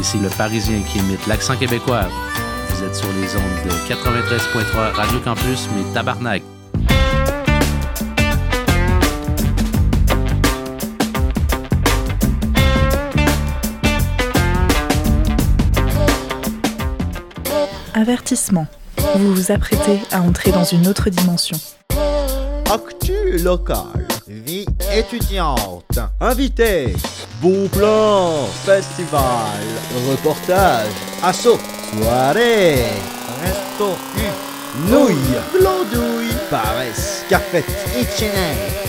Ici le Parisien qui imite l'accent québécois. Vous êtes sur les ondes de 93.3 Radio Campus, mais tabarnak. Avertissement. Vous vous apprêtez à entrer dans une autre dimension. Actu locale, vie étudiante, invité, bon plan, festival, reportage, assaut, soirée, resto, nouilles, glandouilles, paresse, cafette, itchinette.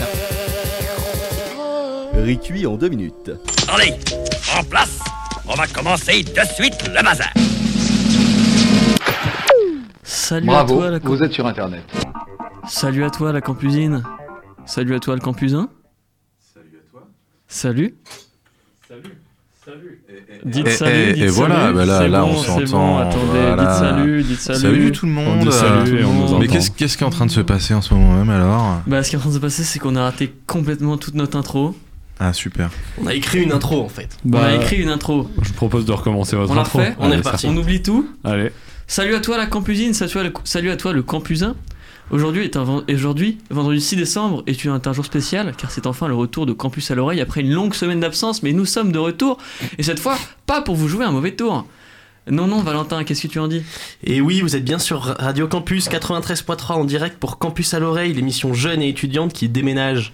Riz cuit en 2 minutes. Allez, en place, on va commencer de suite le bazar. Salut Bravo, à toi, vous êtes sur Internet. Salut à toi la campusine. Salut à toi le campusin. Salut à toi. Salut. Salut. Dites salut, dites et voilà, salut. bah là, C'est là bon, on c'est s'entend. bon, attendez, Voilà. dites salut. Salut tout le monde. On dit salut et on nous Mais entend. qu'est-ce qui est en train de se passer en ce moment même alors? Bah ce qui est en train de se passer c'est qu'on a raté complètement toute notre intro. Ah super. On a écrit une intro en fait. On a écrit une intro. Je propose de recommencer votre On l'a intro. fait. On est Allez, reparti. On oublie tout. Allez. Salut à toi la campusine, salut à toi le campusin. Aujourd'hui, vendredi 6 décembre, est un jour spécial car c'est enfin le retour de Campus à l'oreille après une longue semaine d'absence, mais nous sommes de retour et cette fois pas pour vous jouer un mauvais tour. Non Valentin, qu'est-ce que tu en dis? Et oui, vous êtes bien sur Radio Campus 93.3 en direct pour Campus à l'oreille, l'émission jeune et étudiante qui déménage.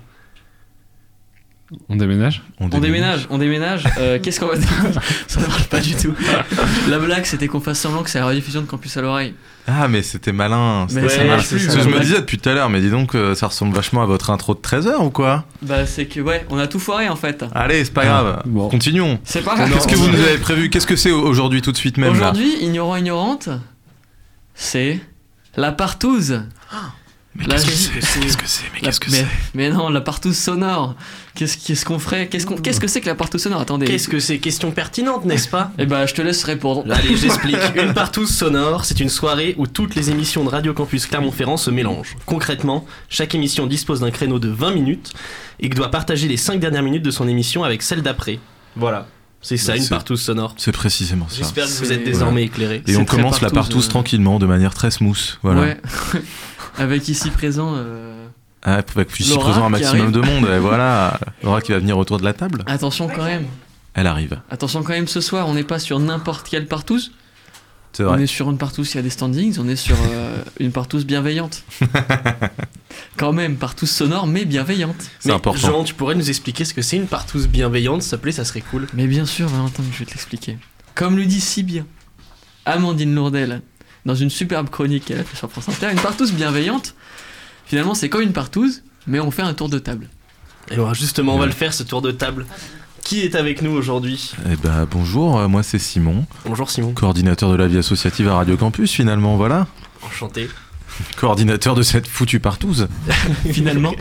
On déménage? On déménage. Qu'est-ce qu'on va dire? Ça ne marche pas du tout. La blague, c'était qu'on fasse semblant que c'est la rediffusion de Campus à l'oreille. Ah mais c'était malin. Mais ça marche plus. Parce que je me Ouais. disais depuis tout à l'heure, mais dis donc ça ressemble vachement à votre intro de 13h ou quoi? Bah c'est que ouais, on a tout foiré en fait. Allez, c'est pas grave. Bon. Continuons. C'est pas grave. Qu'est-ce que vous nous avez prévu? Qu'est-ce que c'est aujourd'hui tout de suite même là? Aujourd'hui, ignorante, c'est la partouze. Mais Là, qu'est-ce que j'ai- c'est? Qu'est-ce que c'est? Mais qu'est-ce que c'est? Mais non, la partouze sonore. Qu'est-ce qu'on ferait? Qu'est-ce que c'est que la partouze sonore? Attendez. Qu'est-ce que c'est? Question pertinente, n'est-ce pas? Eh bah je te laisse répondre. Allez, j'explique. Une partouze sonore, c'est une soirée où toutes les émissions de Radio Campus Clermont-Ferrand se mélangent. Concrètement, chaque émission dispose d'un créneau de 20 minutes et doit partager les 5 dernières minutes de son émission avec celle d'après. Voilà. C'est ça, Bah, une c'est- partouze sonore. C'est précisément ça. J'espère que vous C'est- êtes désormais éclairés. Et on c'est très commence la partouze, partouze tranquillement, de manière très smooth. Voilà. Ouais. Avec ici présent. Ah, avec ici Laura présent un qui maximum arrive. de monde. Et voilà. Laura qui va venir autour de la table. Attention quand même. Elle arrive. Attention quand même ce soir, on n'est pas sur n'importe quelle partouze. C'est On vrai. est sur une partouze qui a des standings, on est sur une partouze bienveillante. Quand même, partouze sonore mais bienveillante. C'est Mais important. Jean, tu pourrais nous expliquer ce que c'est une partouze bienveillante, s'il te plaît, ça serait cool. Mais bien sûr, Valentin, je vais te l'expliquer. Comme le dit si bien Amandine Lourdel dans une superbe chronique qu'elle a fait sur France Inter, une partouze bienveillante, finalement c'est comme une partouze, mais on fait un tour de table. Et voilà, justement, on va le faire, ce tour de table. Qui est avec nous aujourd'hui? Eh ben, bonjour, moi c'est Simon, Bonjour Simon. coordinateur de la vie associative à Radio Campus finalement, voilà. Enchanté. Coordinateur de cette foutue partouze. Finalement,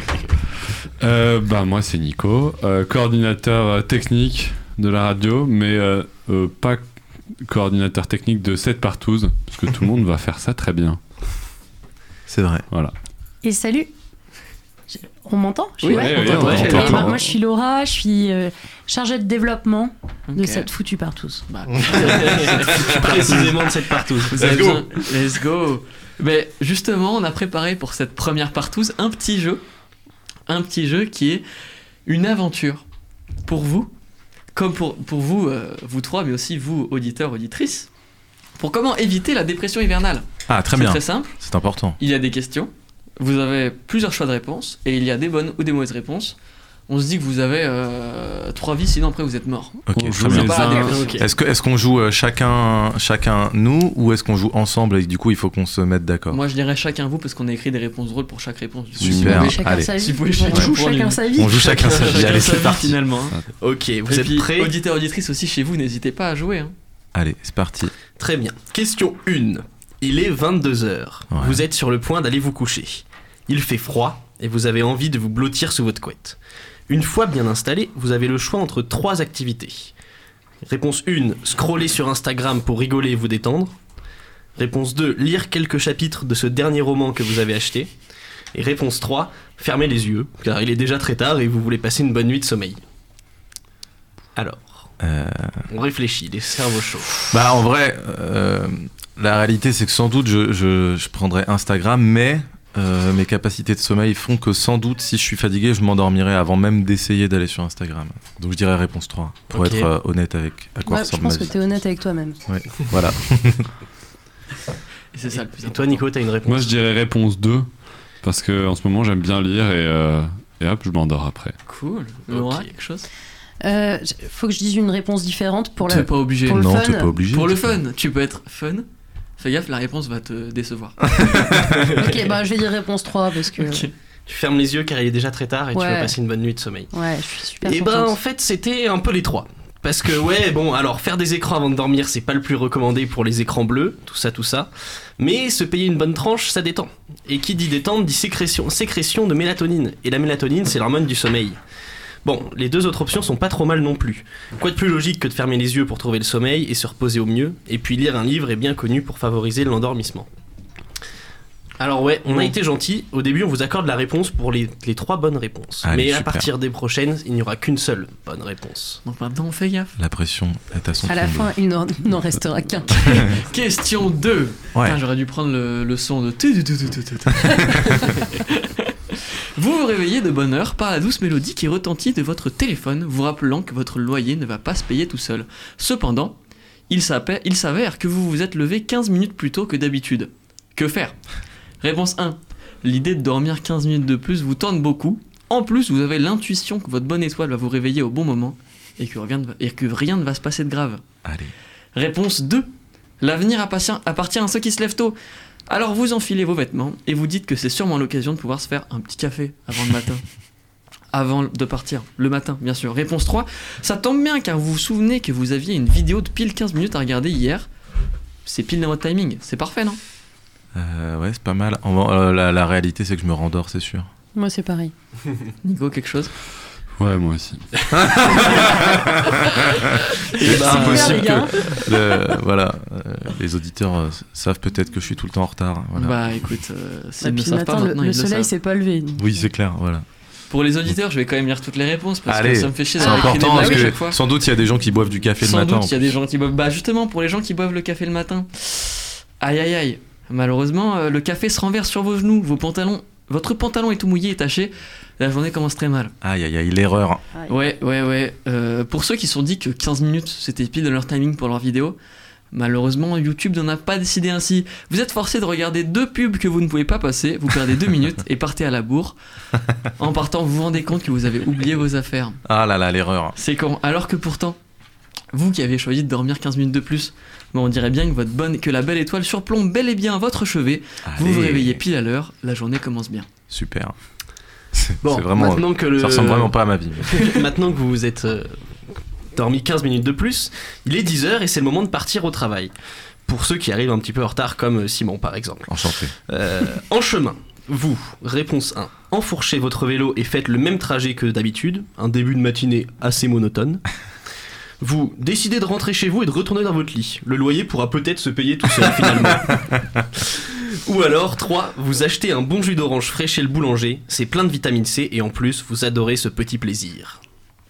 Bah moi c'est Nico, coordinateur technique de la radio, mais pas coordinateur technique de cette partouze, parce que tout le monde va faire ça très bien. C'est vrai. Voilà. Et salut. On m'entend? Je Oui, suis- ouais, on ouais, t'entend. ouais, Eh ouais, ben, ouais. moi je suis Laura, je suis chargée de développement de Ok. cette foutue partouze. bah, Précisément de cette partouze. vous avez besoin- Let's go. Mais justement, on a préparé pour cette première partouze un petit jeu qui est une aventure pour vous, comme pour vous, vous trois, mais aussi vous, auditeurs, auditrices, pour comment éviter la dépression hivernale. Ah, très C'est bien. très simple, C'est important. il y a des questions, vous avez plusieurs choix de réponses, et il y a des bonnes ou des mauvaises réponses. On se dit que vous avez 3 vies, sinon après vous êtes mort. Ok, On très joue bien. les pas la uns- dépression. Ok. Est-ce qu'on joue chacun nous ou est-ce qu'on joue ensemble et que, du coup il faut qu'on se mette d'accord? Moi je dirais chacun vous, parce qu'on a écrit des réponses drôles pour chaque réponse. Du coup, Super. Oui, chacun Allez. sa vie. Si vous pouvez On chacun joue pour chacun lui. sa vie. On joue chacun sa vie. Chacun Allez, sa c'est vie, parti. finalement. hein. Ok, vous Et êtes puis, prêts? auditeurs, auditrices aussi chez vous, n'hésitez pas à jouer. Hein. Allez, c'est parti. Très bien. Question 1. Il est 22h. Ouais. Vous êtes sur le point d'aller vous coucher. Il fait froid et vous avez envie de vous blottir sous votre couette. Une fois bien installé, vous avez le choix entre 3 activités. Réponse 1, scroller sur Instagram pour rigoler et vous détendre. Réponse 2, lire quelques chapitres de ce dernier roman que vous avez acheté. Et réponse 3, fermer les yeux, car il est déjà très tard et vous voulez passer une bonne nuit de sommeil. Alors, On réfléchit, les cerveaux chauds. Bah en vrai, la réalité c'est que sans doute je prendrais Instagram, mais mes capacités de sommeil font que sans doute si je suis fatigué, je m'endormirai avant même d'essayer d'aller sur Instagram. Donc je dirais réponse 3, pour être honnête avec à quoi ressemble ma vie. Je pense que t'es honnête avec toi-même. Ouais, voilà. Et c'est ça le plus Et toi, Nico, t'as une réponse? Moi, je dirais réponse 2, parce que en ce moment, j'aime bien lire et hop, je m'endors après. Cool. Laura, quelque chose? Faut que je dise une réponse différente pour T'es pas obligé. pour le Non, fun. t'es pas obligé. Pour le fun, tu peux être fun. Fais gaffe, la réponse va te décevoir. Ok, bah je vais dire réponse 3 parce que. Ok. Tu fermes les yeux car il est déjà très tard et tu Ouais. vas passer une bonne nuit de sommeil. Ouais, je suis super Et contente. en fait, c'était un peu les trois. Parce que alors faire des écrans avant de dormir, c'est pas le plus recommandé pour les écrans bleus, tout ça. Mais se payer une bonne tranche, ça détend. Et qui dit détente dit sécrétion de mélatonine. Et la mélatonine, c'est l'hormone du sommeil. Bon, les deux autres options sont pas trop mal non plus. Quoi de plus logique que de fermer les yeux pour trouver le sommeil et se reposer au mieux. Et puis lire un livre est bien connu pour favoriser l'endormissement. Alors on a été gentil. Au début, on vous accorde la réponse pour les 3 bonnes réponses. Allez, Mais à super. partir des prochaines, il n'y aura qu'une seule bonne réponse. Donc maintenant, on fait gaffe. La pression est à son À la comble. fin, il n'en restera qu'un. Question 2. Ouais. Putain, j'aurais dû prendre le son de... Vous vous réveillez de bonne heure par la douce mélodie qui retentit de votre téléphone, vous rappelant que votre loyer ne va pas se payer tout seul. Cependant, il s'avère que vous vous êtes levé 15 minutes plus tôt que d'habitude. Que faire? Réponse 1. L'idée de dormir 15 minutes de plus vous tente beaucoup. En plus, vous avez l'intuition que votre bonne étoile va vous réveiller au bon moment et que rien ne va se passer de grave. Allez. Réponse 2. L'avenir appartient à ceux qui se lèvent tôt. Alors vous enfilez vos vêtements et vous dites que c'est sûrement l'occasion de pouvoir se faire un petit café avant le matin. Avant de partir, le matin bien sûr. Réponse 3. Ça tombe bien car vous vous souvenez que vous aviez une vidéo de pile 15 minutes à regarder hier. C'est pile dans votre timing, c'est parfait non? Ouais, c'est pas mal. La réalité c'est que je me rendors, c'est sûr. Moi, c'est pareil. Nico, quelque chose? Ouais, moi aussi. C'est impossible les gars. que les auditeurs savent peut-être que je suis tout le temps en retard. Voilà. Bah écoute, Et s'ils ne puis savent le pas matin, maintenant, le ils le soleil savent. s'est pas levé. Oui, c'est clair, voilà. Pour les auditeurs, je vais quand même lire toutes les réponses parce Allez, que ça me fait chier c'est d'avoir écrit des important parce blagues à que chaque fois. sans doute il y a des gens qui boivent du café Sans le matin. doute, il y a des gens qui boivent. Bah justement, pour les gens qui boivent le café le matin. Aïe aïe aïe. Malheureusement, le café se renverse sur vos genoux, votre pantalon est tout mouillé et taché. La journée commence très mal. Aïe aïe aïe, l'erreur. Ouais. Pour ceux qui se sont dit que 15 minutes c'était pile de leur timing pour leur vidéo, malheureusement YouTube n'en a pas décidé ainsi. Vous êtes forcé de regarder 2 pubs que vous ne pouvez pas passer, vous perdez 2 minutes et partez à la bourre. En partant, vous vous rendez compte que vous avez oublié vos affaires. Ah là là, l'erreur. C'est con. Alors que pourtant, vous qui avez choisi de dormir 15 minutes de plus, on dirait bien que la belle étoile surplombe bel et bien votre chevet. Vous Allez. vous réveillez pile à l'heure, la journée commence bien. Super. Bon, c'est vraiment. maintenant que Ça ressemble vraiment pas à ma vie. Maintenant que vous vous êtes dormi 15 minutes de plus, il est 10h et c'est le moment de partir au travail. Pour ceux qui arrivent un petit peu en retard, comme Simon par exemple. Enchanté. En chemin, vous, réponse 1, enfourchez votre vélo et faites le même trajet que d'habitude, un début de matinée assez monotone. Vous décidez de rentrer chez vous et de retourner dans votre lit. Le loyer pourra peut-être se payer tout seul finalement. Ou alors, 3, vous achetez un bon jus d'orange frais chez le boulanger, c'est plein de vitamine C et en plus, vous adorez ce petit plaisir.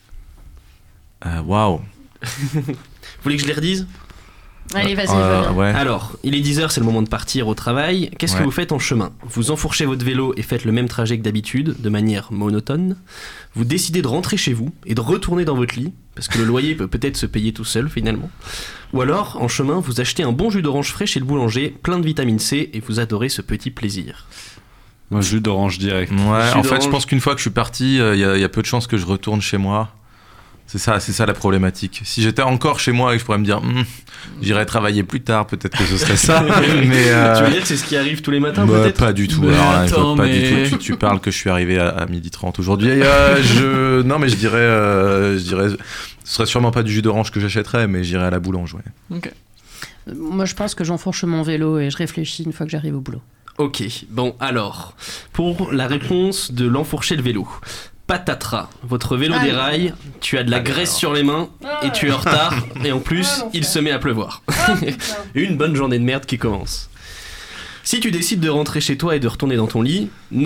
Waouh. Vous voulez que je les redise ? Allez, vas-y, je veux bien. Ouais. Alors, il est 10h, c'est le moment de partir au travail. Qu'est-ce que Ouais. vous faites en chemin ? Vous enfourchez votre vélo et faites le même trajet que d'habitude, de manière monotone. Vous décidez de rentrer chez vous et de retourner dans votre lit, parce que le loyer peut peut-être se payer tout seul finalement. Ou alors, en chemin, vous achetez un bon jus d'orange frais chez le boulanger, plein de vitamine C, et vous adorez ce petit plaisir. Moi, jus d'orange direct. Ouais, Jus en fait, d'orange. je pense qu'une fois que je suis parti, il y a peu de chances que je retourne chez moi. C'est ça la problématique. Si j'étais encore chez moi et que je pourrais me dire, j'irai travailler plus tard, peut-être que ce serait ça. Mais Tu veux dire que c'est ce qui arrive tous les matins bah, peut-être ? pas du tout. Mais Alors là, attends, pas mais- du tout. Tu parles que je suis arrivé à 12h30 aujourd'hui. Et, non, mais je dirais, ce serait sûrement pas du jus d'orange que j'achèterais, mais j'irais à la boulange, ouais. Ok. Moi, je pense que j'enfourche mon vélo et je réfléchis une fois que j'arrive au boulot. Ok, bon alors, pour la réponse de l'enfourcher le vélo. Patatras, votre vélo Ah, déraille, tu as de la graisse sur les mains et tu es en retard et en plus il se met à pleuvoir. Une bonne journée de merde qui commence. Si tu décides de rentrer chez toi et de retourner dans ton lit, non.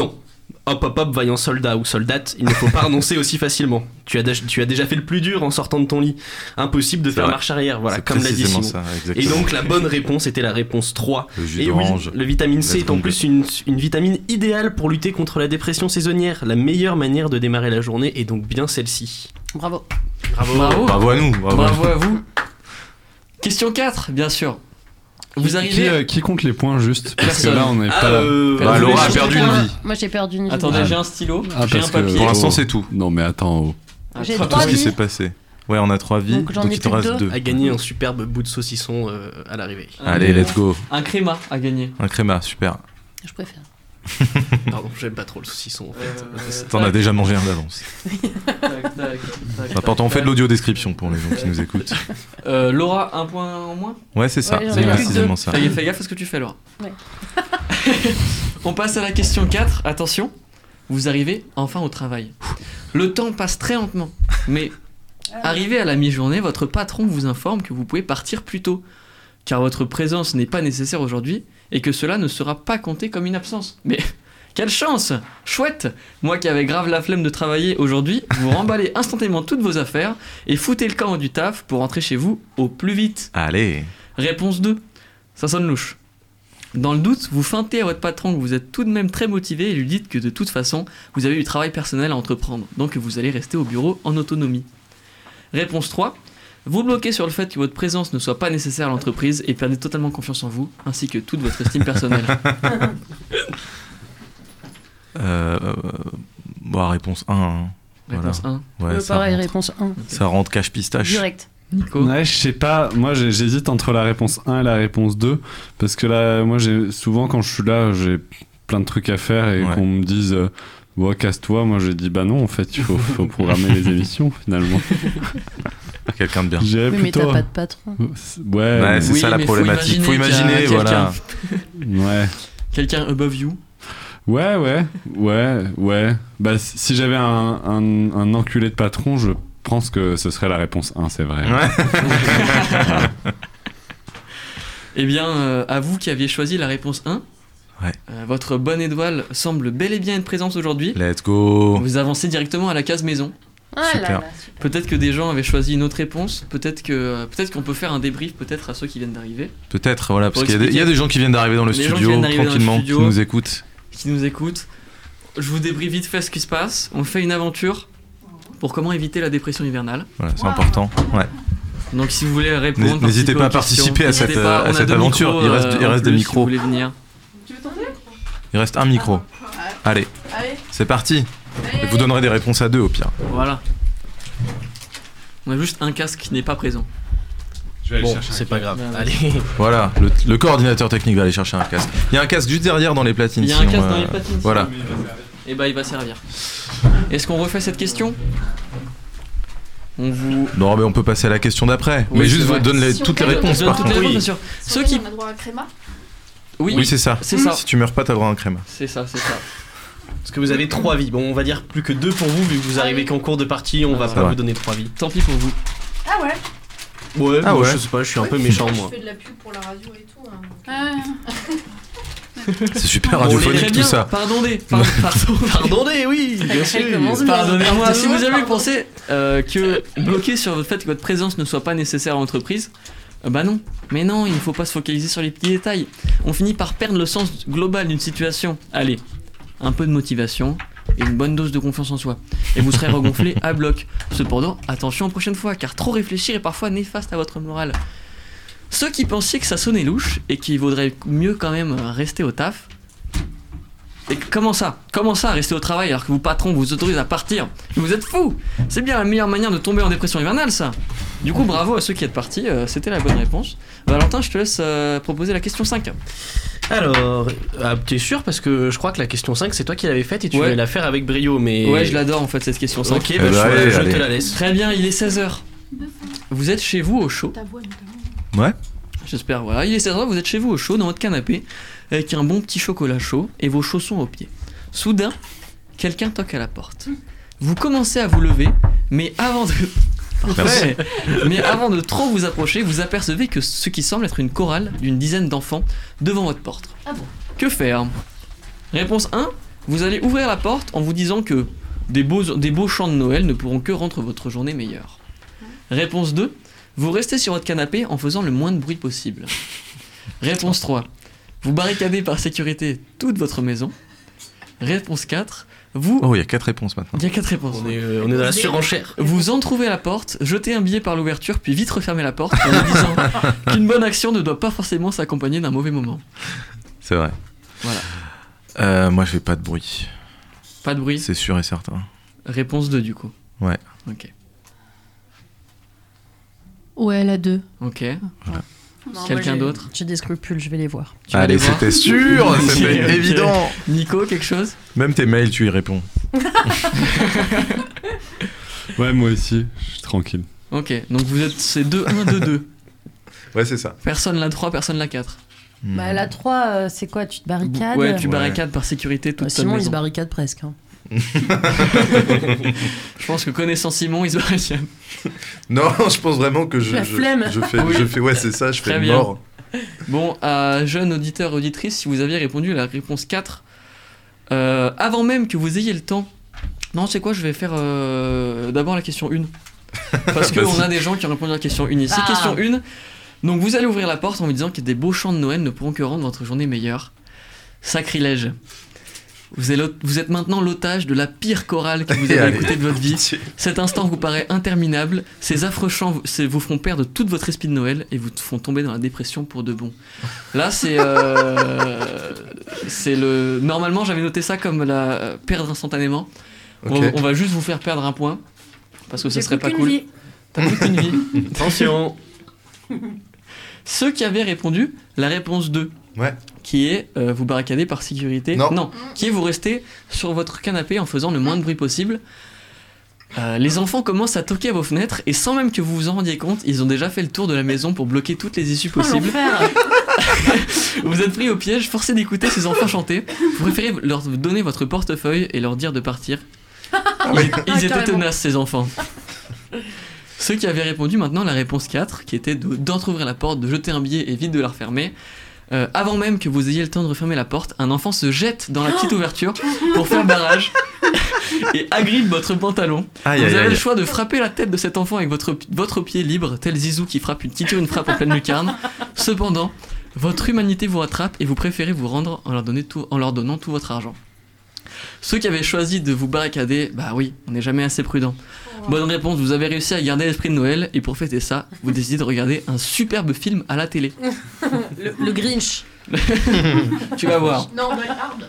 Hop, vaillant soldat ou soldate, il ne faut pas renoncer aussi facilement. Tu as déjà fait le plus dur en sortant de ton lit. Impossible de faire marche arrière, voilà, comme l'a dit Simon. Ça, et donc la bonne réponse était la réponse 3. Le jus et d'orange. oui, le vitamine C est en plus une vitamine idéale pour lutter contre la dépression saisonnière. La meilleure manière de démarrer la journée est donc bien celle-ci. Bravo. Bravo à nous. Bravo à vous. Question 4, bien sûr. Vous arrivez. Qui compte les points juste? Parce que Personne. là, on n'est pas. Laura a perdu une vie. Moi j'ai perdu une vie. Attendez, j'ai un stylo, j'ai un parce que- papier. Pour l'instant, c'est tout. Non, mais attends. J'ai Très Tout ce 3 qui vies. s'est passé. Ouais, on a 3 vies, Donc, j'en donc ai il te plus reste que 2. A gagné un superbe bout de saucisson à l'arrivée. Allez, let's go. Un créma à gagner. Un créma, super. Je préfère. Pardon, j'aime pas trop le saucisson en fait. T'en as déjà mangé un d'avance. Important, on fait de l'audio description pour les gens qui nous écoutent. Laura, un point en moins. Ouais, c'est ça, Ouais, c'est j'en ai précisément ça. Fais gaffe à ce que tu fais, Laura. Ouais. On passe à la question 4. Attention, vous arrivez enfin au travail. Le temps passe très lentement, mais arrivé à la mi-journée, votre patron vous informe que vous pouvez partir plus tôt, car votre présence n'est pas nécessaire aujourd'hui et que cela ne sera pas compté comme une absence. Mais quelle chance! Chouette! Moi qui avais grave la flemme de travailler aujourd'hui, vous remballez instantanément toutes vos affaires et foutez le camp du taf pour rentrer chez vous au plus vite. Allez. Réponse 2. Ça sonne louche. Dans le doute, vous feintez à votre patron que vous êtes tout de même très motivé et lui dites que de toute façon, vous avez du travail personnel à entreprendre, donc vous allez rester au bureau en autonomie. Réponse 3. Vous bloquez sur le fait que votre présence ne soit pas nécessaire à l'entreprise et perdez totalement confiance en vous, ainsi que toute votre estime personnelle. Bon, réponse 1. Hein. Réponse 1. Ouais, ça Pareil, rentre. réponse 1. Ça rentre cache pistache. Direct. Nico. Ouais, je sais pas. Moi, j'hésite entre la réponse 1 et la réponse 2. Parce que là, moi, souvent, quand je suis là, j'ai plein de trucs à faire et qu'on me dise. Bon, casse-toi, moi j'ai dit bah non, en fait, il faut programmer les émissions finalement. Quelqu'un de bien. J'irais Oui, mais plutôt. t'as pas de patron. Ouais, c'est ça la mais problématique. Faut imaginer, qu'il y a voilà. ouais. Quelqu'un above you. Ouais. Bah, si j'avais un enculé de patron, je pense que ce serait la réponse 1, c'est vrai. Ouais. Eh bien, à vous qui aviez choisi la réponse 1, Ouais. Votre bonne étoile semble bel et bien être présente aujourd'hui. Let's go. Vous avancez directement à la case maison. Ah là Super. là, super. Peut-être que des gens avaient choisi une autre réponse. Peut-être qu'on peut faire un débrief peut-être à ceux qui viennent d'arriver, Peut-être, voilà, parce Pour qu'il y a des gens qui viennent d'arriver dans le Des gens qui studio, viennent d'arriver dans le tranquillement, studio. qui nous écoutent. qui nous écoutent. Je vous débriefe vite fait ce qui se passe. On fait une aventure pour comment éviter la dépression hivernale. Voilà, c'est important. Ouais. Donc si vous voulez répondre, N'hésitez participer pas à aux questions, participer à n'hésitez cette- pas. à On a cette 2 aventure. micros, Il reste en des plus, micros. Si vous voulez venir. Il reste un micro. Allez, c'est parti. Et vous donnerez des réponses à 2 au pire. Voilà. On a juste un casque qui n'est pas présent. Bon, c'est pas grave. Bah, Allez. Voilà, le coordinateur technique va aller chercher un casque. Il y a un casque juste derrière dans les platines. Il y a un sinon, casque dans les platines. Voilà. Et bah il va servir. Est-ce qu'on refait cette question? On vous. Non, mais on peut passer à la question d'après. Oui, mais c'est juste vrai. donne Si on toutes les gagne, réponses Je donne par toutes les contre. réponses, bien sûr. Ceux qui. On a droit à créma. Oui, c'est ça. C'est ça. Si tu meurs pas, t'as droit à un crème. C'est ça, c'est ça. Parce que vous avez 3 vies. Bon, on va dire plus que 2 pour vous, vu que vous arrivez qu'en cours de partie, on va Ça pas va. vous donner 3 vies. Tant pis pour vous. Ah ouais. Ouais, Ah bon, ouais. je sais pas, je suis un peu méchant moi. Je fais de la pub pour la radio et tout. Hein. C'est super Très radiophonique bien. tout ça. Pardonnez. Pardonnez, oui, bien sûr. commence bien. Pardonnez-moi. Si vous avez pensé que bloquer sur le fait que votre présence ne soit pas nécessaire à l'entreprise, bah non. Mais non, il ne faut pas se focaliser sur les petits détails. On finit par perdre le sens global d'une situation. Allez, un peu de motivation et une bonne dose de confiance en soi. Et vous serez regonflé à bloc. Cependant, attention aux prochaines fois, car trop réfléchir est parfois néfaste à votre morale. Ceux qui pensaient que ça sonnait louche et qu'il vaudrait mieux quand même rester au taf. Et comment ça rester au travail alors que vos patrons vous autorisent à partir? Vous êtes fous! C'est bien la meilleure manière de tomber en dépression hivernale, ça! Du coup, bravo à ceux qui êtes partis, c'était la bonne réponse. Valentin, je te laisse proposer la question 5. Alors, t'es sûr? Parce que je crois que la question 5, c'est toi qui l'avais faite et tu Ouais. voulais la faire avec brio, mais. Ouais, je l'adore en fait cette question 5. Ok, bah, allez, je allez. te la laisse. Très bien, il est 16h. Vous êtes chez vous au chaud. Ta voix notamment. Ouais. J'espère, voilà. Il est 16h, vous êtes chez vous au chaud dans votre canapé avec un bon petit chocolat chaud et vos chaussons aux pieds. Soudain, quelqu'un toque à la porte. Vous commencez à vous lever, mais avant de... Merci. Ouais. Mais avant de trop vous approcher, vous apercevez que ce qui semble être une chorale d'une dizaine d'enfants devant votre porte. Ah bon? Que faire? Réponse 1, Vous allez ouvrir la porte en vous disant que des beaux chants de Noël ne pourront que rendre votre journée meilleure. Réponse 2. Vous restez sur votre canapé en faisant le moins de bruit possible. Réponse 3. Vous barricadez par sécurité toute votre maison. Réponse 4. Oh, il y a 4 réponses maintenant. Il y a 4 réponses. On est dans la surenchère. Vous entrouvez la porte, jetez un billet par l'ouverture, puis vite refermez la porte en vous disant qu'une bonne action ne doit pas forcément s'accompagner d'un mauvais moment. C'est vrai. Voilà. Moi, je fais pas de bruit. Pas de bruit. C'est sûr et certain. Réponse 2 du coup. Ouais. Ok. Ouais, la 2. Ok. Voilà. Quelqu'un d'autre? J'ai des scrupules, je vais les voir. Allez, c'était sûr, c'était évident. Nico, quelque chose? Même tes mails, tu y réponds. Ouais, moi aussi, je suis tranquille. Ok, donc c'est 2-1, 2-2. Ouais, c'est ça. Personne la 3, personne la 4. Bah, la 3, c'est quoi? Tu te barricades? Ouais, tu barricades par sécurité toute ta Simon, maison. il se barricade presque. Hein. Je pense que connaissant Simon, il se barricade. Non, je pense vraiment que La flemme. je fais, ouais, c'est ça, je Très fais bien. mort. Bon, jeune auditeur, auditrice, si vous aviez répondu à la réponse 4, avant même que vous ayez le temps... Non, c'est quoi, je vais faire d'abord la question 1. Parce qu'on a des gens qui ont répondu à la question 1 ici. Ah. Question 1. Donc vous allez ouvrir la porte en vous disant que des beaux chants de Noël ne pourront que rendre votre journée meilleure. Sacrilège. Vous êtes maintenant l'otage de la pire chorale que vous avez écoutée de votre vie. Cet instant vous paraît interminable. Ces affreux chants vous feront perdre toute votre esprit de Noël et vous font tomber dans la dépression pour de bon. Là, c'est le... Normalement, j'avais noté ça comme la perdre instantanément. Ok. On va juste vous faire perdre un point. Parce que ça serait pas cool. Vie. T'as plus qu'une vie. Attention. Ceux qui avaient répondu la réponse 2. Ouais. Qui est vous barricader par sécurité. Non. Qui est vous rester sur votre canapé en faisant le moins de bruit possible. Les enfants commencent à toquer à vos fenêtres et sans même que vous vous en rendiez compte, ils ont déjà fait le tour de la maison pour bloquer toutes les issues possibles. Vous êtes pris au piège, forcé d'écouter ces enfants chanter. Vous préférez leur donner votre portefeuille et leur dire de partir. Ils étaient tenaces, ces enfants. Ceux qui avaient répondu maintenant la réponse 4, qui était d'entrouvrir la porte, de jeter un billet et vite de la refermer. Avant même que vous ayez le temps de refermer la porte, un enfant se jette dans la petite ouverture pour faire barrage et agrippe votre pantalon. Vous avez le choix de frapper la tête de cet enfant avec votre pied libre, tel Zizou qui tire une frappe en pleine lucarne. Cependant, votre humanité vous rattrape et vous préférez vous rendre en leur donnant tout votre argent. Ceux qui avaient choisi de vous barricader, bah oui, on n'est jamais assez prudent. Bonne réponse, vous avez réussi à garder l'esprit de Noël et pour fêter ça, vous décidez de regarder un superbe film à la télé. Le Grinch. Tu vas voir. Non, Die Hard.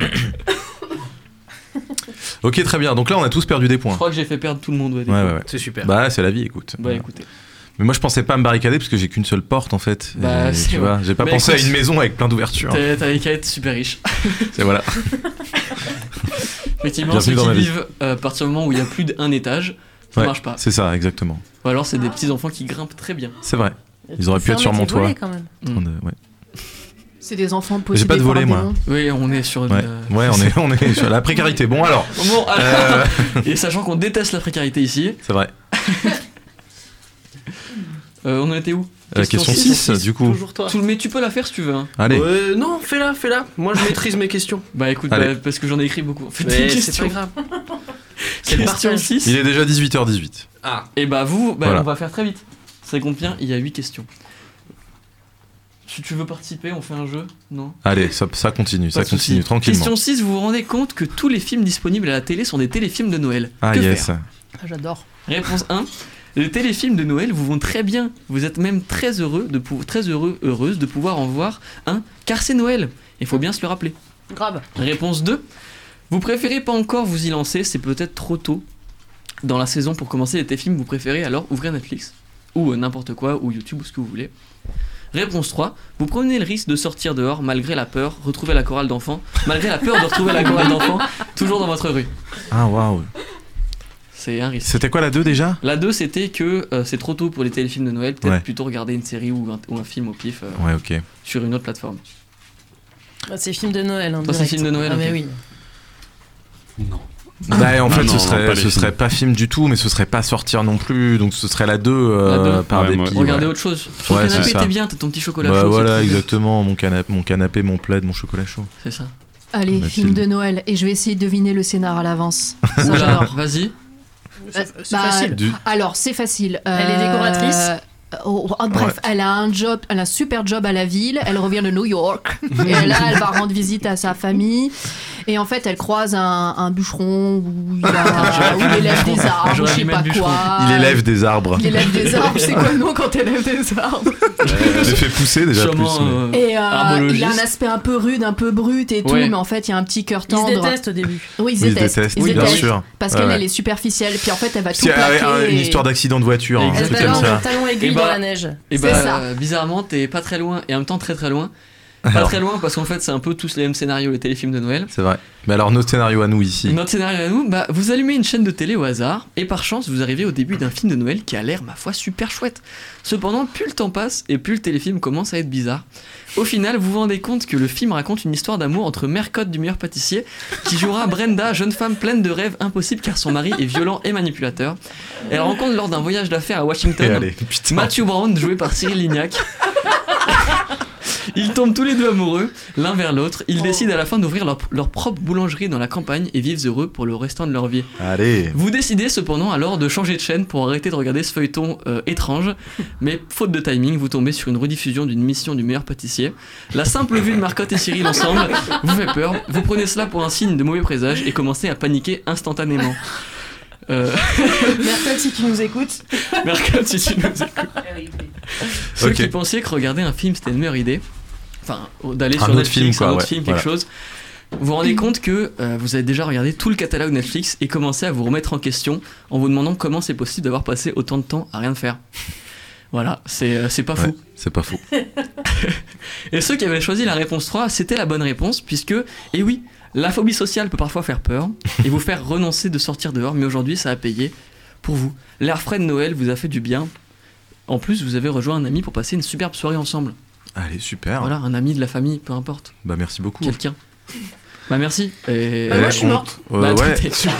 Ok, très bien. Donc là, on a tous perdu des Je points. crois que j'ai fait perdre tout le monde. Ouais. C'est super. Bah, c'est la vie, écoute. Bah écoutez. Mais moi, je pensais pas me barricader parce que j'ai qu'une seule porte en fait. Bah, Et, c'est tu vrai. vois, j'ai pas Mais pensé écoute, à une maison avec plein d'ouvertures. T'avais qu'à être super riche. C'est voilà. Effectivement, Bienvenue ceux dans qui ma vie. vivent à partir du moment où il y a plus d'un étage, ça Ouais, marche pas. c'est ça, exactement. Ou alors c'est des petits enfants qui grimpent très bien. C'est vrai. Ils auraient pu être sur mon toit. Quand même. Ouais. C'est des enfants J'ai possédés pas de par volet, un moi. démon. Oui, on est sur une. Ouais, on est sur la précarité. Bon alors. Bon, et sachant qu'on déteste la précarité ici, C'est vrai. on en était où? Question 6, du coup. Toujours toi. Mais tu peux la faire si tu veux. Hein. Allez. Non, fais-la. Moi, je maîtrise mes questions. Bah écoute, Allez. parce que j'en ai écrit beaucoup. En fait, Mais des c'est questions. pas grave. Question partage. 6. Il est déjà 18h18. Ah. Et bah vous, Voilà. on va faire très vite. Ça compte bien, il y a 8 questions. Si tu veux participer, on fait un jeu? Non? Allez, ça continue, Pas ça de continue souci. tranquillement. Question 6, vous vous rendez compte que tous les films disponibles à la télé sont des téléfilms de Noël. Ah Que yes. faire? J'adore. Réponse 1. Les téléfilms de Noël vous vont très bien. Vous êtes même très heureuse de pouvoir en voir un, car c'est Noël. Il faut bien se le rappeler. Grave. Réponse 2. Vous préférez pas encore vous y lancer, c'est peut-être trop tôt dans la saison pour commencer les téléfilms. Vous préférez alors ouvrir Netflix ou n'importe quoi, ou YouTube, ou ce que vous voulez. Réponse 3. Vous prenez le risque de sortir dehors malgré la peur, retrouver la chorale d'enfants, malgré la peur de retrouver la chorale d'enfants, toujours dans votre rue. Ah waouh. C'est un risque. C'était quoi la 2 déjà? La 2, c'était que c'est trop tôt pour les téléfilms de Noël, peut-être Ouais. plutôt regarder une série ou un film au pif Ouais, ok. sur une autre plateforme. Bah, c'est film de Noël. Hein, Toi, c'est direct. film de Noël, Ah, mais ok. oui. Non. Bah, en fait, non, pas les ce films. serait pas film du tout, mais ce serait pas sortir non plus, donc ce serait la 2 La 2. par Ouais, dépit. moi- Regardez ouais. autre chose. Sur Ouais, le c'est canapé, ça. t'es bien, t'as ton petit chocolat Bah chaud. voilà, c'est trop bien. exactement, mon canapé, mon plaid, mon chocolat chaud. C'est ça. Allez, Mathilde. film de Noël. Et je vais essayer de deviner le scénar à l'avance. Ça, Oula, j'adore. vas-y. C'est facile. Alors, c'est facile. Elle est décoratrice. Bref, elle a un super job à la ville. Elle revient de New York. Et là, elle va rendre visite à sa famille. Et en fait, elle croise un bûcheron où il élève des arbres, je J'aurais sais dû pas mettre bûcheron. quoi. Il élève des arbres. Il élève des arbres. C'est quoi le nom quand elle élève des arbres? Il les fait pousser déjà Sûrement, plus. mais- Et il a un arbologiste. aspect un peu rude, un peu brut et tout, Ouais. mais en fait, il y a un petit cœur Ils se tendre. détestent au début. Oui, ils Oui, ils se détestent. détestent, bien sûr. Parce Ouais, qu'elle, ouais. elle est superficielle. Puis en fait, elle va tout C'est plaquer. une histoire d'accident de voiture, un Elle truc se comme balance ça. le talon aiguille Et bah- dans la neige. Et C'est ça. bizarrement, t'es pas très loin et en même temps très très loin. Pas Alors. très loin parce qu'en fait, c'est un peu tous les mêmes scénarios, les téléfilms de Noël. C'est vrai. Mais alors, notre scénario à nous ici. Notre scénario à nous, vous allumez une chaîne de télé au hasard et par chance, vous arrivez au début d'un film de Noël qui a l'air, ma foi, super chouette. Cependant, plus le temps passe et plus le téléfilm commence à être bizarre. Au final, vous vous rendez compte que le film raconte une histoire d'amour entre Mercotte du meilleur pâtissier qui jouera Brenda, jeune femme pleine de rêves impossibles car son mari est violent et manipulateur. Elle rencontre lors d'un voyage d'affaires à Et Washington allez, putain. Matthew Brown, joué par Cyril Lignac. Ils tombent tous les deux amoureux, l'un vers l'autre. Ils décident à la fin d'ouvrir leur propre boulangerie dans la campagne et vivent heureux pour le restant de leur vie. Allez. Vous décidez cependant alors de changer de chaîne pour arrêter de regarder ce feuilleton étrange, mais faute de timing, vous tombez sur une rediffusion d'une mission du meilleur pâtissier. La simple vue de Marcotte et Cyril ensemble vous fait peur, vous prenez cela pour un signe de mauvais présage et commencez à paniquer instantanément. Mercotte, si tu nous écoutes. Mercotte, si tu nous écoutes. Ceux Ok. qui pensaient que regarder un film c'était une meilleure idée, enfin d'aller Un sur autre Netflix, film, quoi, un autre ouais, film, quelque voilà. chose, vous vous rendez compte que vous avez déjà regardé tout le catalogue Netflix et commencé à vous remettre en question en vous demandant comment c'est possible d'avoir passé autant de temps à rien faire. Voilà, c'est pas fou. Ouais, c'est pas fou. Et ceux qui avaient choisi la réponse 3, c'était la bonne réponse, puisque, et oui, la phobie sociale peut parfois faire peur et vous faire renoncer de sortir dehors, mais aujourd'hui ça a payé pour vous. L'air frais de Noël vous a fait du bien. En plus, vous avez rejoint un ami pour passer une superbe soirée ensemble. Allez, super. Voilà, un ami de la famille, peu importe. Bah, merci beaucoup. Quelqu'un. Bah merci. Et... Bah, moi, je suis morte. Bah, ouais. t'es super.